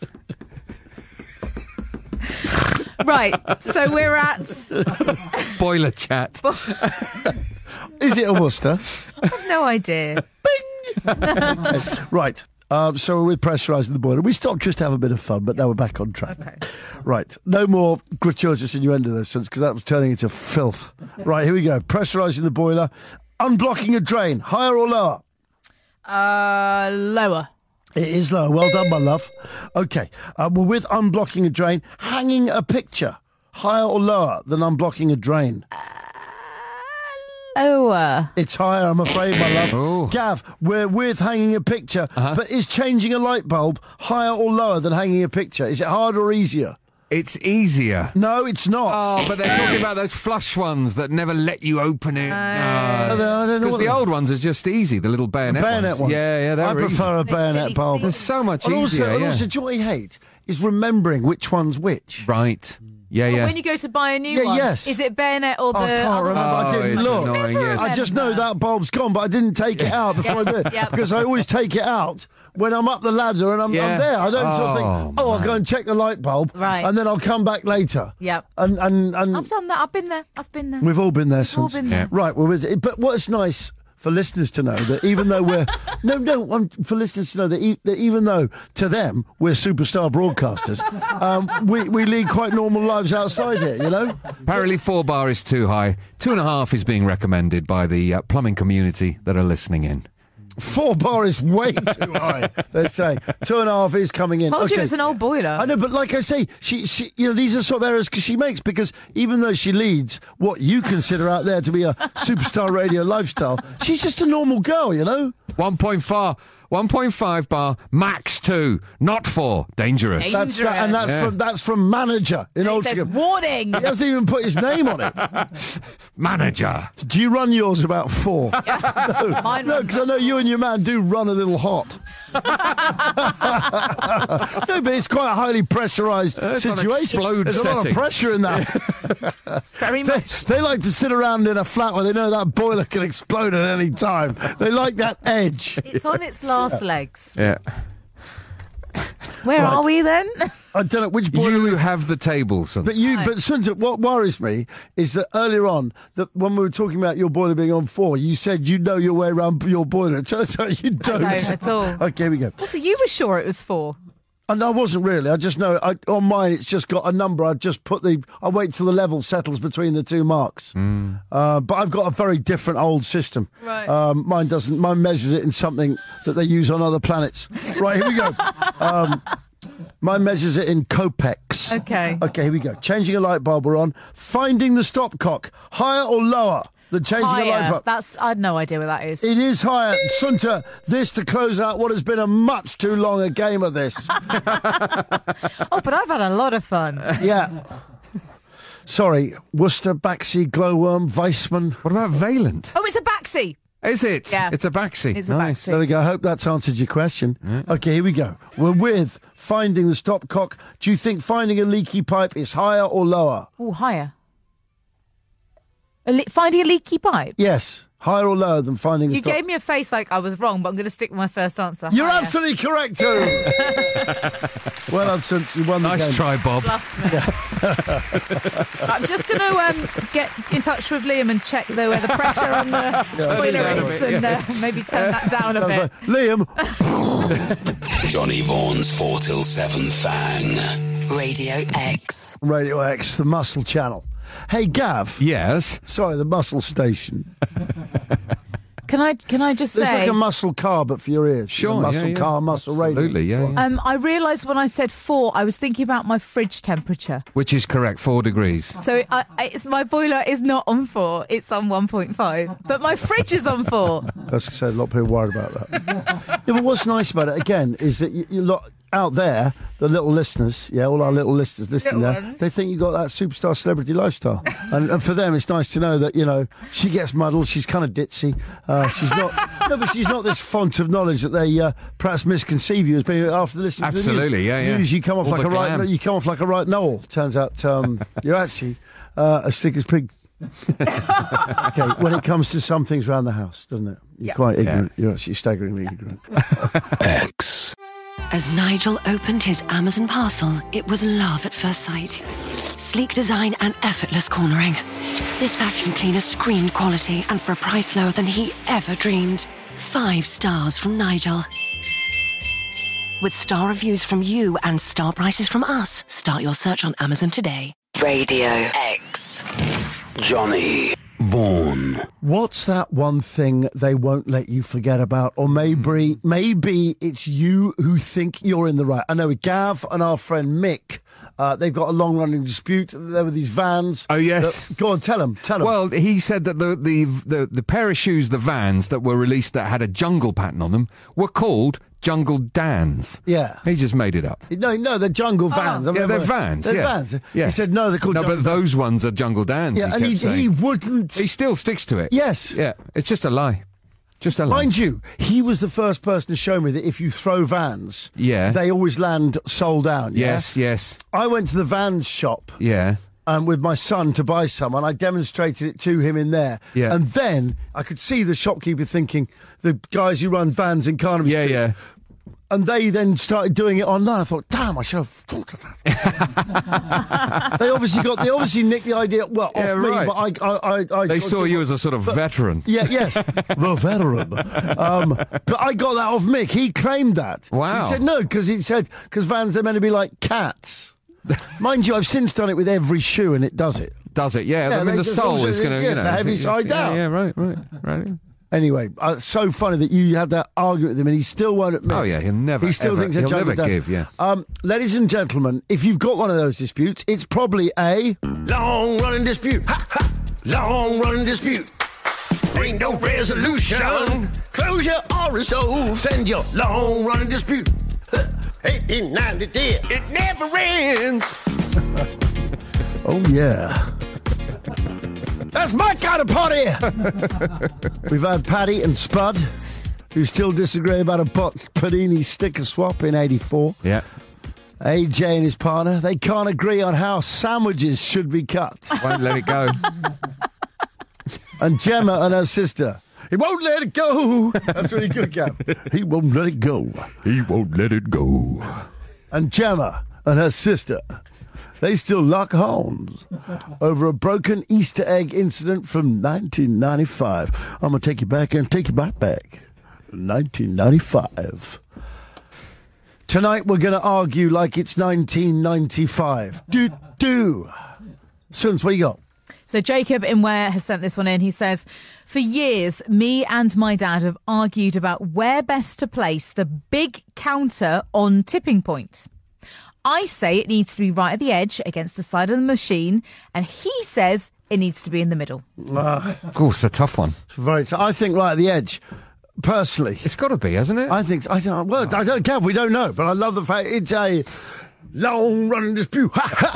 Right, so we're at...
Boiler chat.
Is it a Worcester?
No idea.
Right. So we're pressurising the boiler. We stopped just to have a bit of fun, but now we're back on track.
Okay.
Right. No more gratuitous innuendo there, since because that was turning into filth. Right, here we go. Pressurising the boiler. Unblocking a drain. Higher or lower?
Lower.
It is lower. Well done, my love. Okay. We're with unblocking a drain. Hanging a picture. Higher or lower than unblocking a drain?
Lower.
It's higher, I'm afraid, my love.
Oh.
Gav, we're with hanging a picture, but is changing a light bulb higher or lower than hanging a picture? Is it harder or easier?
It's easier.
No, it's not.
Oh, but they're talking about those flush ones that never let you open it.
I don't know
Because
what
the
they-
old ones are just easy, the little bayonet,
bayonet ones.
Yeah, they're
I
easy.
prefer a bayonet bulb.
They're so much
And
easier,
also,
yeah.
do you know what I hate? Is remembering which one's which.
Right. Yeah.
When you go to buy a new
Yeah,
one,
yes.
is it bayonet or the...
I can't remember. I didn't
it's
look.
annoying, yes.
I just know that bulb's gone, but I didn't take it out before I did.
Yep.
Because I always take it out when I'm up the ladder and I'm there. I don't sort of think, I'll go and check the light bulb,
Right.
and then I'll come back later.
Yep.
And
I've done that. I've been there.
we've all been there
We've all
since.
been there.
Right, we're with it. But what's nice for listeners to know that even though we're for listeners to know that, that even though to them we're superstar broadcasters, we lead quite normal lives outside here. You know.
Apparently 4 bar is too high. 2.5 is being recommended by the plumbing community that are listening in.
4 bar is way too high. They're saying 2.5 is coming in.
Told you it's an old boiler.
I know, but like I say, she these are sort of errors she makes because even though she leads what you consider out there to be a superstar radio lifestyle, she's just a normal girl, you know.
1.5 bar, max 2, not 4. Dangerous.
That's from manager in
It
Old
says,
Chicken.
warning.
He hasn't even put his name on it.
Manager.
Do you run yours about 4?
Mine
No,
runs
because I know you and your man do run a little hot. No, but it's quite a highly pressurised situation.
explode
There's a lot of
setting.
pressure in that.
Very much.
They like to sit around in a flat where they know that boiler can explode at any time. They like that edge.
It's on its last legs.
Yeah.
Where are we then?
I don't know which boiler.
You have the table, son.
But Sunta, what worries me is that earlier on, that when we were talking about your boiler being on 4, you said you know your way around your boiler. It turns out you don't.
I don't at all.
Okay, here we go.
Also, you were sure it was 4.
And I wasn't really. I just know on mine it's just got a number. I wait till the level settles between the two marks. But I've got a very different old system.
Right.
Mine doesn't. Mine measures it in something that they use on other planets. Right, here we go. Mine measures it in Copex.
Okay.
Okay, here we go. Changing a light bulb, we're on. Finding the stopcock. Higher or lower than changing a light bulb?
I had no idea what that is.
It is higher. Sunta, this to close out what has been a much too long a game of this.
Oh, but I've had a lot of fun.
Yeah. Sorry, Worcester, Baxi, Glowworm, Weissman.
What about Valent?
Oh, it's a Baxi.
Is it?
Yeah.
It's a Baxi.
It's a
nice.
Baxi.
There we go. I hope that's answered your question. Okay, here we go. We're with finding the stopcock. Do you think finding a leaky pipe is higher or lower?
Oh, higher. Finding a leaky pipe?
Yes. Higher or lower than finding a
You
stop?
gave me a face like I was wrong, but I'm going to stick with my first answer.
You're
Higher.
absolutely correct, too. Well done, since you won the game.
Nice try, Bob.
I'm just going to get in touch with Liam and check where the pressure on the boiler is and maybe turn that down a bit.
Liam.
Johnny Vaughan's 4 till 7 Fang.
Radio X.
Radio X, the Muscle Channel. Hey, Gav.
Yes.
Sorry, the Muscle Station.
Can I just say...
It's like a muscle car, but for your ears.
Sure,
Muscle car, muscle radio.
Absolutely, yeah.
I realised when I said 4, I was thinking about my fridge temperature.
Which is correct, 4 degrees.
So my boiler is not on 4, it's on 1.5. But my fridge is on 4.
That's said, a lot of people worried about that. Yeah, but what's nice about it, again, is that you lot out there, the little listeners, all our little listeners listening
Little
there,
ones.
they think you've got that superstar celebrity lifestyle. and for them, it's nice to know that, she gets muddled, she's kind of ditzy. She's not... No, but she's not this font of knowledge that they perhaps misconceive you as being after listening to the
Absolutely,
news. You come off
All
like
the
a right.
glam.
You come off like a right Noel. Turns out you're actually as thick as pig. Okay, when it comes to some things around the house, doesn't it? You're quite ignorant. You're actually staggeringly ignorant.
X.
As Nigel opened his Amazon parcel, it was love at first sight. Sleek design and effortless cornering. This vacuum cleaner screamed quality and for a price lower than he ever dreamed. 5 stars from Nigel. With star reviews from you and star prices from us, start your search on Amazon today.
Radio X. Johnny Vaughan.
What's that one thing they won't let you forget about? Or maybe it's you who think you're in the right. I know with Gav and our friend Mick, they've got a long-running dispute. There were these vans.
Oh, yes.
Go on, tell them.
Well, he said that the pair of shoes, the Vans that were released that had a jungle pattern on them, were called Jungle Dans.
Yeah.
He just made it up.
No, they're jungle vans.
Yeah, they're vans.
They're
yeah.
vans.
Yeah.
He said, no, they're called jungle
but those ones are Jungle Dans.
Yeah, and
kept saying.
he wouldn't...
He still sticks to it.
Yes.
Yeah, it's just a lie. Just a lamp.
Mind you, he was the first person to show me that if you throw Vans, they always land sole down. Yeah?
Yes.
I went to the Vans shop.
Yeah.
With my son to buy some, and I demonstrated it to him in there.
Yeah.
And then I could see the shopkeeper thinking, the guys who run Vans in Carnaby Street.
Yeah.
And they then started doing it online. I thought, damn, I should have thought of that. They obviously nicked the idea, off me, but I
they saw you as a sort of veteran.
Yeah, yes, the veteran. But I got that off Mick. He claimed that.
Wow.
He said no, because Vans, they're meant to be like cats. Mind you, I've since done it with every shoe, and it does it.
Does it? Yeah. I mean, the sole is going to,
the heavy side down.
Yeah, right.
Anyway, so funny that you had that argument with him and he still won't admit.
Oh, yeah, he
still thinks
he'll
never
give, yeah.
Ladies and gentlemen, if you've got one of those disputes, it's probably a long-running dispute. Ha, ha! Long-running dispute. Ain't no resolution, closure or resolve. Send your long-running dispute. 1890 dear. It never ends. Oh, yeah. That's my kind of party! We've had Paddy and Spud, who still disagree about a Panini sticker swap in 84.
Yeah.
AJ and his partner, they can't agree on how sandwiches should be cut.
Won't let it go.
And Gemma and her sister, he won't let it go. That's really good, Gav. He won't let it go.
He won't let it go.
And Gemma and her sister, they still lock horns over a broken Easter egg incident from 1995. I'm going to take you back and take you back. 1995. Tonight we're going to argue like it's 1995. Suns, what you got?
So Jacob in Ware has sent this one in. He says, for years, me and my dad have argued about where best to place the big counter on tipping point. I say it needs to be right at the edge against the side of the machine, and he says it needs to be in the middle.
Of course, a tough one.
I think right at the edge, personally.
It's got to be, hasn't it?
I think so. I don't care. We don't know, but I love the fact it's a long-running dispute.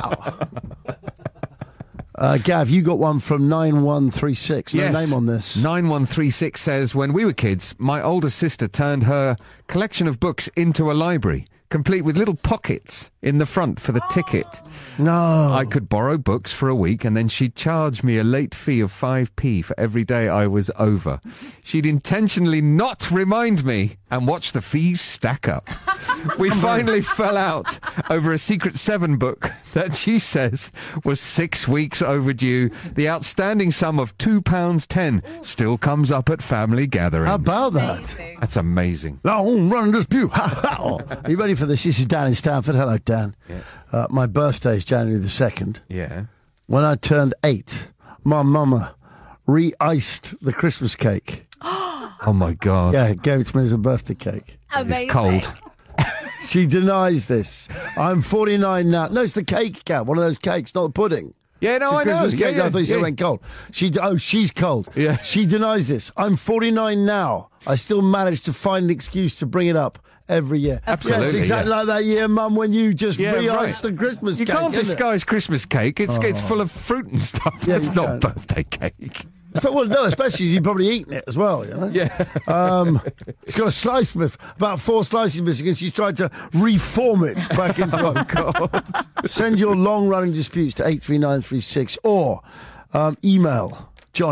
Gav, you got one from 9136. No name on this.
9136 says, when we were kids, my older sister turned her collection of books into a library, complete with little pockets in the front for the ticket.
No.
I could borrow books for a week and then she'd charge me a late fee of 5p for every day I was over. She'd intentionally not remind me and watch the fees stack up. We finally fell out over a Secret 7 book that she says was 6 weeks overdue. The outstanding sum of £2.10 still comes up at family gatherings.
How about that?
That's amazing.
Long run dispute. Are you ready for this? This is Dan in Stanford. Hello, Dan.
Yeah.
My birthday is January the 2nd.
Yeah.
When I turned 8, my mama re-iced the Christmas cake.
Oh, my God.
Yeah, gave it to me as a birthday cake.
Amazing.
It's cold.
She denies this. I'm 49 now. No, it's the cake, Cat. One of those cakes, not the pudding.
Yeah, no, I know.
Christmas cake. I thought you said it went cold. She's cold.
Yeah.
She denies this. I'm 49 now. I still manage to find an excuse to bring it up every year.
Absolutely.
Yes, exactly like that year, Mum, when you just re-iced the Christmas
cake. You can't disguise Christmas cake. It's full of fruit and stuff.
Yeah,
it's not birthday cake.
Well, no, especially you've probably eaten it as well, you know?
Yeah.
It's got a slice, about 4 slices missing, and she's tried to reform it back into
God.
Send your long-running disputes to 83936 or email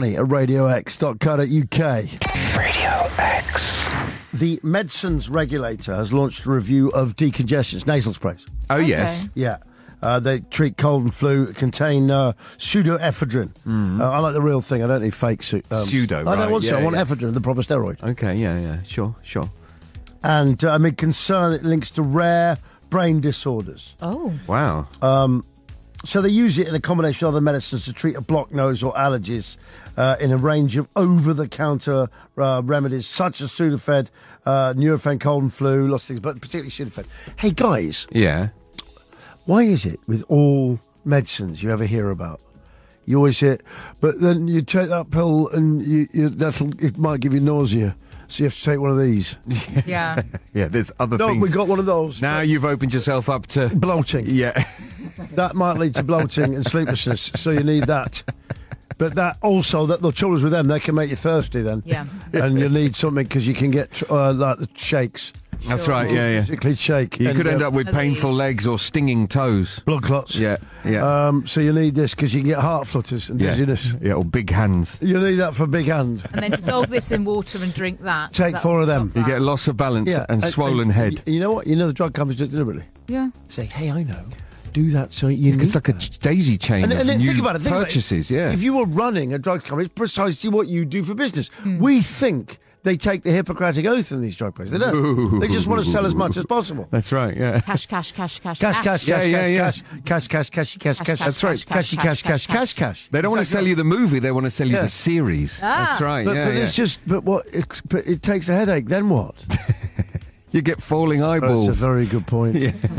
johnny@radiox.co.uk.
Radio X.
The medicines regulator has launched a review of decongestants, nasal sprays.
Oh, yes.
Yeah. They treat cold and flu, contain pseudoephedrine. I like the real thing. I don't need fake
pseudo.
I don't want
I
want ephedrine, the proper steroid.
Okay, yeah. Sure.
And amid concern, it links to rare brain disorders.
Oh.
Wow.
So they use it in a combination of other medicines to treat a blocked nose or allergies in a range of over-the-counter remedies, such as Sudafed, Nurofen, cold and flu, lots of things, but particularly Sudafed. Hey, guys.
Yeah.
Why is it with all medicines you ever hear about, you always hear, but then you take that pill and it might give you nausea, so you have to take one of these.
Yeah.
Yeah, there's other
No,
things.
we got one of those.
Now you've opened yourself up to
bloating.
Yeah.
That might lead to bloating and sleeplessness, so you need that. But that also, that the trouble is with them, they can make you thirsty then.
Yeah.
And you need something because you can get like the shakes.
That's right, yeah.
Physically shake.
You
and,
could end up with painful
Disease.
legs or stinging toes.
blood clots.
Yeah.
So you need this because you can get heart flutters and dizziness.
Yeah, or big hands.
You need that for big hand.
And then dissolve this in water and drink that.
Take
That
4
will
of them.
stop
You
that.
get loss of balance and swollen head.
You know what? You know the drug companies do it deliberately.
Yeah.
Say, hey, I know. Do that so you need
It's like a
that.
daisy chain
And
of
then
new
think about it.
purchases, yeah.
If you were running a drug company, it's precisely what you do for business. We think they take the Hippocratic Oath in these drug places. They don't. They just want to sell as much as possible.
That's right, yeah.
Cash, cash, cash, cash,
Cash, cash,
Yeah,
cash,
yeah, yeah.
cash, cash, cash, cash, cash, cash.
That's right.
Cashy, cash, cash, cash, cash.
They don't want to sell you the movie, they want to sell you
Yeah.
the series. That's right,
But,
yeah.
but
yeah.
it's just. But what? But it takes a headache. Then what?
You get falling
That's
eyeballs.
a very good point.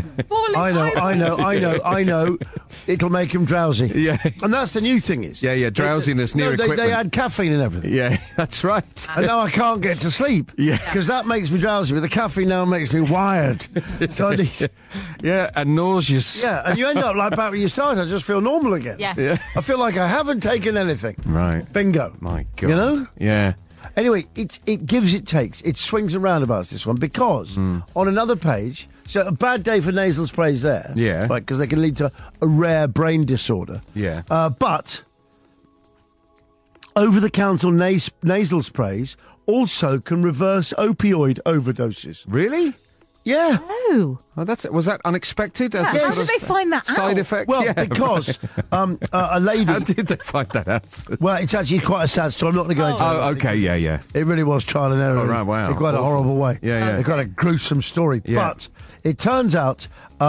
I know. It'll make him drowsy.
Yeah.
And that's the new thing is.
Yeah, drowsiness near
they
equipment.
add caffeine and everything.
Yeah, that's right.
And now I can't get to sleep.
Yeah.
Because that makes me drowsy, but the caffeine now makes me wired. So I need.
Yeah, and nauseous.
Yeah, and you end up like back when you started. I just feel normal again.
Yeah.
I feel like I haven't taken anything.
Right.
Bingo.
My God.
You know?
Yeah.
Anyway, it gives, it takes. It swings and roundabouts, this one, because on another page, so a bad day for nasal sprays there.
Yeah.
Right, because they can lead to a rare brain disorder.
Yeah.
But over-the-counter nasal sprays also can reverse opioid overdoses.
Really?
Yeah.
Oh.
Oh, was that unexpected? As
Yeah,
a
how
sort
did
of
they find that
side
out?
effect?
Well,
Yeah.
because a lady...
How did they find that out?
Well, it's actually quite a sad story. I'm not going to go into that.
Oh, okay, yeah.
It really was trial and error.
Oh, right, wow.
In quite a
Awful.
horrible way.
Yeah.
It's quite a gruesome story.
Yeah.
But it turns out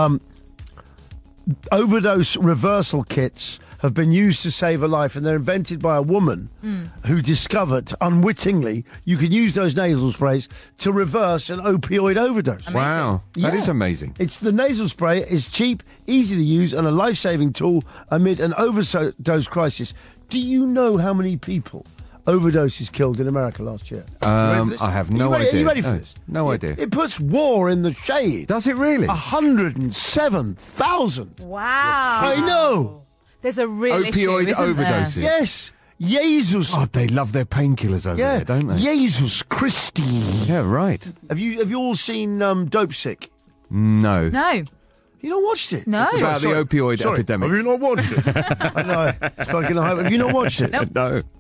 overdose reversal kits have been used to save a life, and they're invented by a woman who discovered, unwittingly, you can use those nasal sprays to reverse an opioid overdose.
Wow, that
Yeah.
is amazing.
It's the nasal spray is cheap, easy to use, and a life-saving tool amid an overdose crisis. Do you know how many people overdoses killed in America last year? You ready for this?
I have
Are you
no
ready-
idea.
Are you ready for
No,
this?
no idea.
It puts war in the shade.
Does it really?
107,000.
Wow.
I know.
There's a real issue,
Opioid
isn't there?
overdoses.
Yes. Jesus.
God, they love their painkillers over
Yeah.
there, don't they?
Jesus Christi.
Yeah, right.
Have you all seen Dope Sick?
No.
No.
You not watched it?
No.
It's about the opioid
Sorry,
epidemic.
Have you not watched it? I know. It's fucking hype. Have you not watched it?
Nope.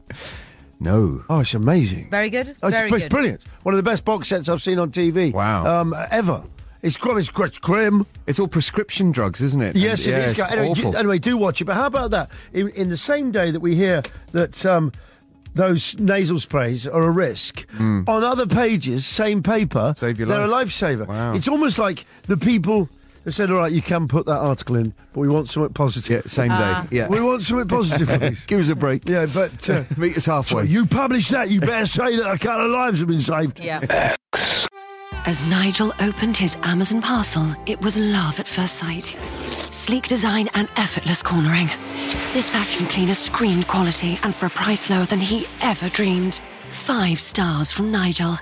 No.
Oh, it's amazing.
Very good.
Oh,
Very
it's
good.
brilliant. One of the best box sets I've seen on TV.
Wow.
Ever. It's grim.
It's all prescription drugs, isn't it?
Yes,
And,
it is.
it's
Anyway,
awful.
do watch it. But how about that? In the same day that we hear that those nasal sprays are a risk, on other pages, same paper,
Save your
they're
life.
a lifesaver.
Wow.
It's almost like the people have said, all right, you can put that article in, but we want something positive.
Yeah, same day. Yeah.
We want something positive, please.
Give us a break.
Yeah, but...
Meet us halfway.
so you publish that, you better say that a couple of lives have been saved.
Yeah.
As Nigel opened his Amazon parcel, it was love at first sight. Sleek design and effortless cornering. This vacuum cleaner screamed quality, and for a price lower than he ever dreamed. 5 stars from Nigel.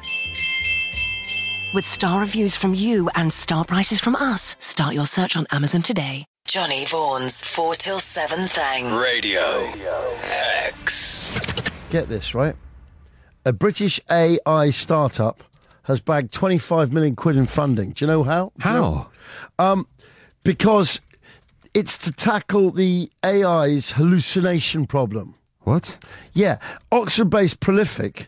With star reviews from you and star prices from us, start your search on Amazon today.
Johnny Vaughan's 4 till 7 thing.
Radio X.
Get this, right? A British AI startup has bagged 25 million quid in funding. Do you know how? Do you know?
How?
Because it's to tackle the AI's hallucination problem.
What?
Yeah, Oxford-based Prolific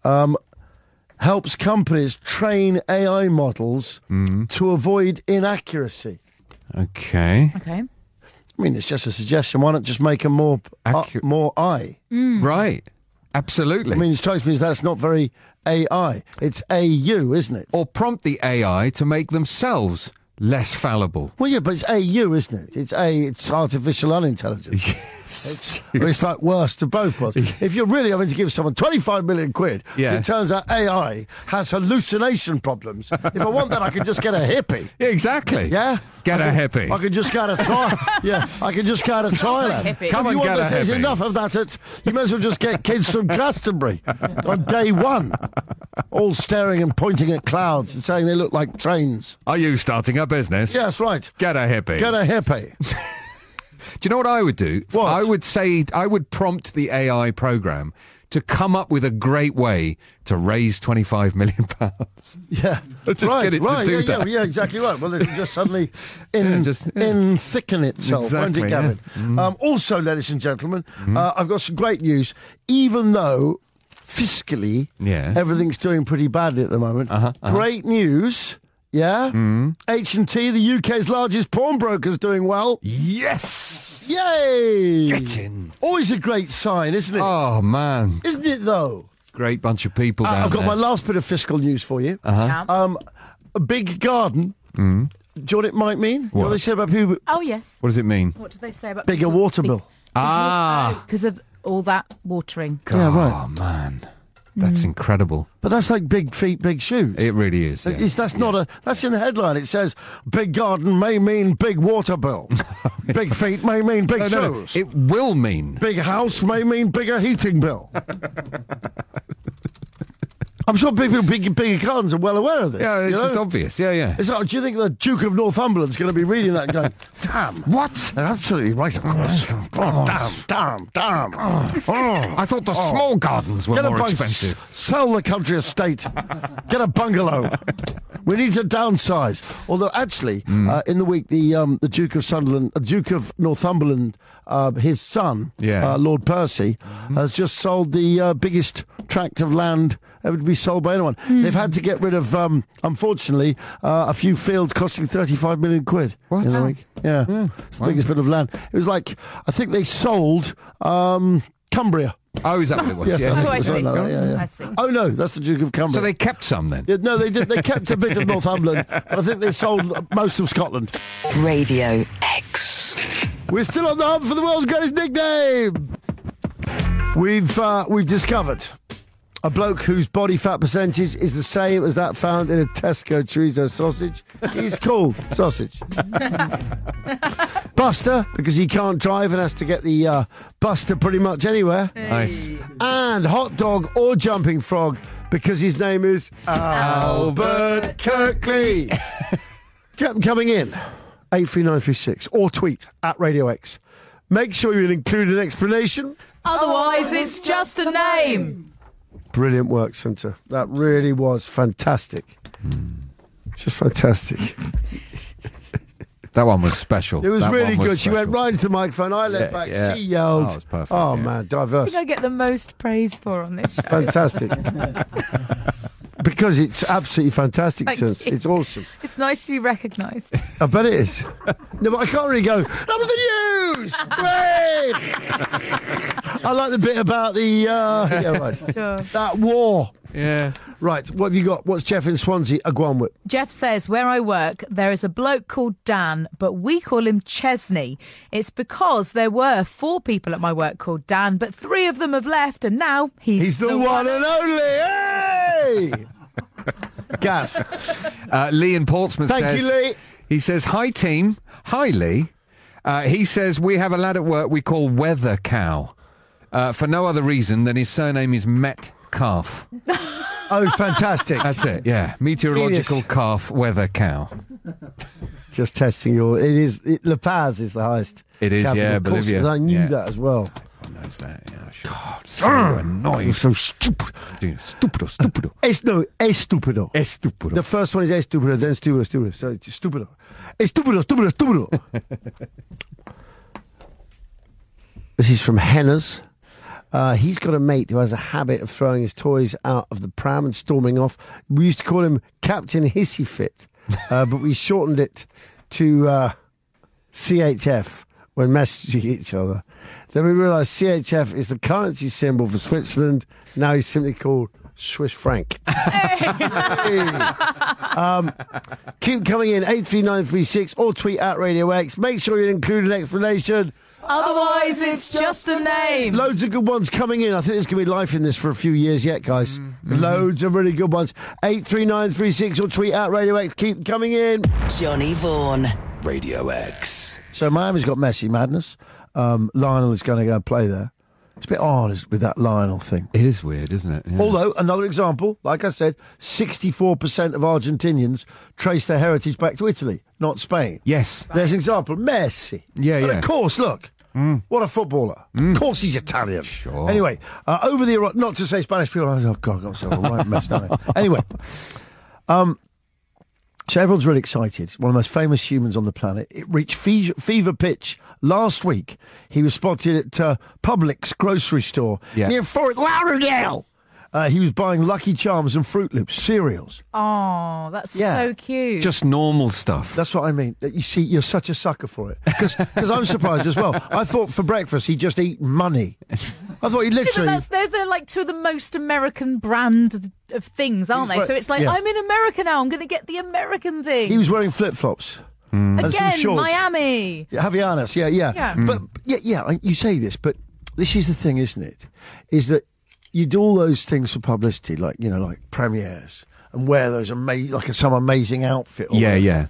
helps companies train AI models to avoid inaccuracy.
Okay.
Okay.
I mean, it's just a suggestion. Why not just make them more I?
Right. Absolutely.
I mean, it strikes me as that's not very AI. It's AU, isn't it?
or prompt the AI to make themselves less fallible.
Well, yeah, but it's AU, isn't it? It's artificial unintelligence. It's like worst of both worlds. If you're really having to give someone 25 million quid,
Yeah.
it turns out AI has hallucination problems. If I want that, I can just get a hippie.
Yeah, exactly.
Yeah?
Get
I
a
can-
hippie.
I can just get a Thailand. Yeah, I can just get a Thailand.
hippie.
Come
If
and
you want
get a
there's
hippie.
enough of that. You may as well just get kids from Glastonbury on day one, all staring and pointing at clouds and saying they look like trains.
Are you starting a business?
Yeah, that's right.
Get a hippie.
Get a hippie.
Do you know what I would do?
What?
I would prompt the AI program to come up with a great way to raise £25 million.
Yeah,
Just get it to do that.
Yeah, exactly right. Well, it'll just suddenly thicken itself, won't it,
Exactly,
Gavin?
yeah.
Also, ladies and gentlemen, I've got some great news. Even though fiscally everything's doing pretty badly at the moment, great news. Yeah, H&T, the UK's largest pawnbroker's doing well.
Yes!
Yay!
Get in.
Always a great sign, isn't it?
Oh, man.
Isn't it, though?
Great bunch of people down
I've got
there.
my last bit of fiscal news for you.
Yeah.
A big garden. Do you know what it might mean? You know what they say about people?
Oh, yes.
What does it mean?
What do they say about
Bigger
people?
water bill.
Because of all that watering.
Yeah, right.
Oh, man. That's incredible.
But that's like big feet, big shoes.
It really is. Yeah.
That's in the headline. It says, big garden may mean big water bill. Big feet may mean big
No.
shoes.
It will mean.
Big house may mean bigger heating bill. I'm sure people with bigger gardens are well aware of this.
Yeah, it's
you know?
just obvious. Yeah.
It's like, do you think the Duke of Northumberland's going to be reading that and going, damn.
What?
They're absolutely right, of course. Damn.
I thought the small gardens were more expensive.
Sell the country estate. Get a bungalow. We need to downsize. Although, actually, in the week, the Duke of Northumberland, his son, Lord Percy, has just sold the biggest tract of land ever to be sold by anyone. They've had to get rid of, unfortunately, a few fields costing 35 million quid.
What?
In the week. Yeah. It's the biggest bit of land. It was like, I think they sold Cumbria.
Oh, is that what it was?
Yes,
Yeah.
I think
Oh,
it was
I
something
see.
like that, yeah.
I see.
Oh, no, that's the Duke of Cumbria.
So they kept some then?
Yeah, no, they did. They kept a bit of Northumberland, but I think they sold most of Scotland.
Radio X.
We're still on the hunt for the world's greatest nickname. We've discovered a bloke whose body fat percentage is the same as that found in a Tesco chorizo sausage. He's called Sausage. Buster, because he can't drive and has to get the Buster pretty much anywhere.
Nice.
And Hot Dog or Jumping Frog, because his name is Albert Kirkley. Get them coming in, 83936, or tweet at Radio X. Make sure you include an explanation.
Otherwise, it's just a name.
Brilliant work, Centre. That really was fantastic. Just fantastic.
That one was special.
It was
That
really
one was
good. She went
special.
right into the microphone. I leant back.
yeah.
She yelled.
Oh, it was perfect,
Oh,
yeah.
man,
I
diverse.
think I get the most praise for on this show.
Fantastic. Because it's absolutely fantastic,
Thank
Sense.
you.
It's awesome.
It's nice to be recognised.
I bet it is. No, but I can't really go, that was the news! Great! I like the bit about the, yeah, right.
Sure.
That war.
Yeah.
Right, what have you got? What's Jeff in Swansea? A go on with.
Jeff says, where I work, there is a bloke called Dan, but we call him Chesney. It's because there were 4 people at my work called Dan, but 3 of them have left, and now he's
the one and only. Hey! Gav.
Lee in Portsmouth
Thank
says...
you, Lee.
He says, hi, team. Hi, Lee. He says, we have a lad at work we call Weather Cow. For no other reason than his surname is Metcalf.
Oh, fantastic.
That's it, yeah. Meteorological
Genius.
calf, weather cow.
Just testing your... La Paz is the highest.
It is,
capital.
yeah,
Of course,
Bolivia.
I knew
Yeah.
that as well.
Everyone knows that, yeah. God, so annoying.
So stupid.
Stupido.
Es estúpido.
Estúpido.
The first one is estúpido, then stupido. So it's stupido. Estúpido. This is from Henna's. He's got a mate who has a habit of throwing his toys out of the pram and storming off. We used to call him Captain Hissy Fit, but we shortened it to CHF when messaging each other. Then we realised CHF is the currency symbol for Switzerland. Now he's simply called Swiss franc. Keep coming in, 83936, or tweet at Radio X. Make sure you include an explanation.
Otherwise, it's just a name.
Loads of good ones coming in. I think there's going to be life in this for a few years yet, guys. Loads of really good ones. 83936 or tweet at Radio X. Keep coming in.
Johnny Vaughan.
Radio X.
So Miami's got Messi madness. Lionel is going to go and play there. It's a bit odd with that Lionel thing.
It is weird, isn't it? Yeah.
Although, another example, like I said, 64% of Argentinians trace their heritage back to Italy, not Spain.
Yes.
There's an example, Messi.
Yeah,
and
yeah.
of course, look, what a footballer. Of course he's Italian.
Sure.
Anyway, over the... Not to say Spanish people... Oh, God, I got myself a right mess down there. Anyway, so everyone's really excited. One of the most famous humans on the planet. It reached fever pitch last week. He was spotted at Publix grocery store near Fort Lauderdale. He was buying Lucky Charms and Fruit Loops cereals.
Oh, that's so cute.
Just normal stuff.
That's what I mean. You see, you're such a sucker for it. Because I'm surprised as well. I thought for breakfast he'd just eat money. I thought he literally...
Yeah, but they're like two of the most American brand of things, aren't they? So it's like, I'm in America now. I'm going to get the American thing.
He was wearing flip-flops. And some
Again,
shorts.
Miami.
Havaianas, yeah. But, you say this, but this is the thing, isn't it? Is that you do all those things for publicity, like, like premieres, and wear those some amazing outfit.
Yeah.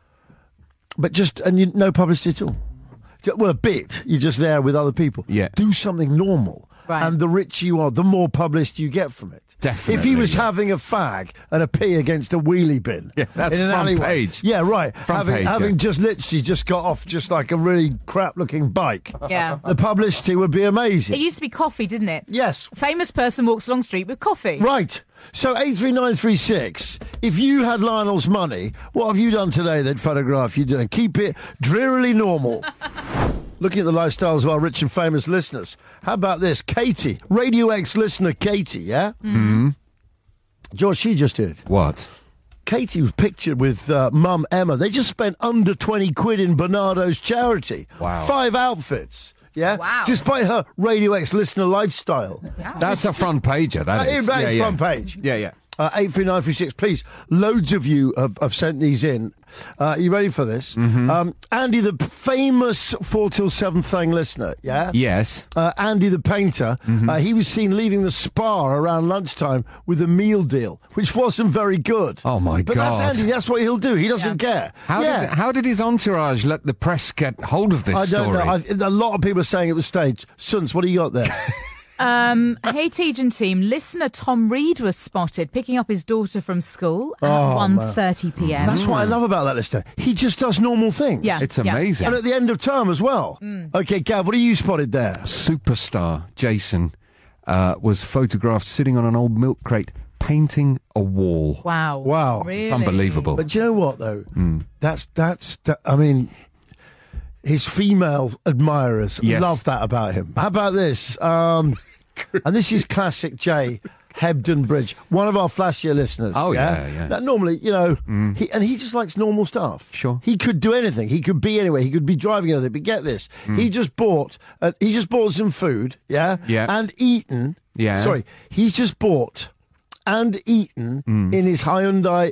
But no publicity at all. Well, a bit. You're just there with other people.
Yeah.
Do something normal.
Right.
And the richer you are, the more publicity you get from it.
Definitely.
If he was having a fag and a pee against a wheelie bin.
Yeah, that's
in an
front
alleyway,
page.
Yeah, right.
Front
Having
page,
just literally just got off just like a really crap-looking bike.
Yeah.
The publicity would be amazing.
It used to be coffee, didn't it?
Yes.
A famous person walks along the street with coffee.
Right. So 83936, if you had Lionel's money, what have you done today that photograph you doing? Keep it drearily normal. Looking at the lifestyles of our rich and famous listeners. How about this? Katie, Radio X listener Katie, yeah?
Mm-hmm.
George, she just did.
What?
Katie was pictured with Mum Emma. They just spent under 20 quid in Bernardo's charity.
Wow.
5 outfits. Yeah?
Wow.
Despite her Radio X listener lifestyle.
Yeah.
That's a front pager, that is.
That is front page.
Yeah.
83936, please. Loads of you have sent these in. You ready for this? Mm-hmm. Andy, the famous 4 till 7 thing listener, yeah?
Yes.
Andy the painter, he was seen leaving the spa around lunchtime with a meal deal, which wasn't very good.
Oh, my
but
God.
That's Andy, that's what he'll do. He doesn't care.
How did his entourage let the press get hold of this story?
I don't know. A lot of people are saying it was staged. Suns, what do you got there?
Hey, Tejan team, listener Tom Reed was spotted picking up his daughter from school at 1:30 p.m.
That's what I love about that listener. He just does normal things.
Yeah.
It's amazing.
And at the end of term as well. Okay, Gav, what are you spotted there?
Superstar Jason was photographed sitting on an old milk crate painting a wall.
Wow. Really?
It's unbelievable.
But do you know what, though? I mean, his female admirers love that about him. How about this? And this is classic Jay Hebden Bridge, one of our flashier listeners.
Oh, yeah.
Now, normally, he just likes normal stuff.
Sure.
He could do anything. He could be anywhere. He could be driving anything. But get this, he just bought some food, and eaten.
Yeah.
Sorry, he's just bought and eaten in his Hyundai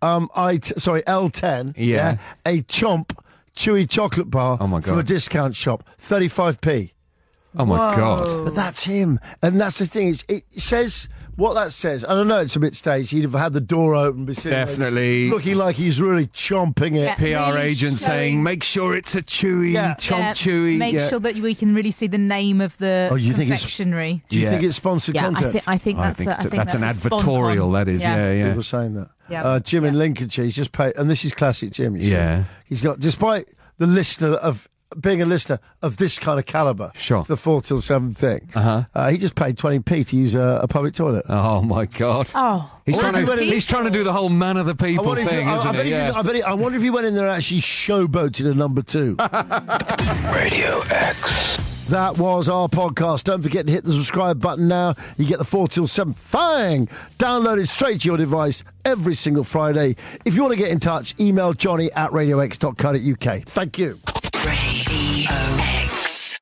L10.
Yeah.
A Chomp chewy chocolate bar
Oh, my God.
from a discount shop, 35p.
Oh, my God.
But that's him. And that's the thing. It says what that says. And I know it's a bit staged. He'd have had the door open. Be sitting there
Definitely.
looking like he's really chomping it.
Yeah.
PR
Really
agent saying, make sure it's a chewy, chewy.
Make sure that we can really see the name of the confectionery.
Do you think it's sponsored content?
I think that's
an
a
advertorial, that is. Yeah.
People saying that.
Yeah.
Jim in Lincolnshire, he's just paid, and this is classic Jim. You
Yeah.
see. He's got, despite the listener of being a listener of this kind of calibre,
Sure.
the 4 till 7 thing, he just paid 20p to use a public toilet.
Oh, my God.
Oh.
He's trying to do the whole man of the people thing, isn't he?
I wonder if he went in there and actually showboated a number 2.
Radio X.
That was our podcast. Don't forget to hit the subscribe button now. You get the 4 till 7 thing downloaded straight to your device every single Friday. If you want to get in touch, email johnny@radiox.co.uk. Thank you.
Radio X.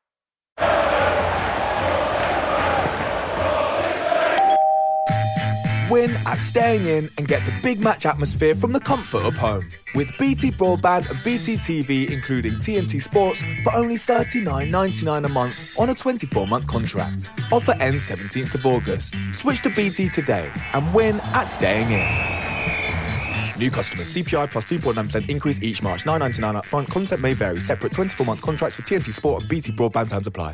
Win at staying in and get the big match atmosphere from the comfort of home. With BT Broadband and BT TV, including TNT Sports, for only $39.99 a month on a 24-month contract. Offer ends 17th of August. Switch to BT today and win at staying in. New customers, CPI plus 3.9% increase each March, $9.99 up front. Content may vary. Separate 24-month contracts for TNT Sport and BT Broadband terms apply.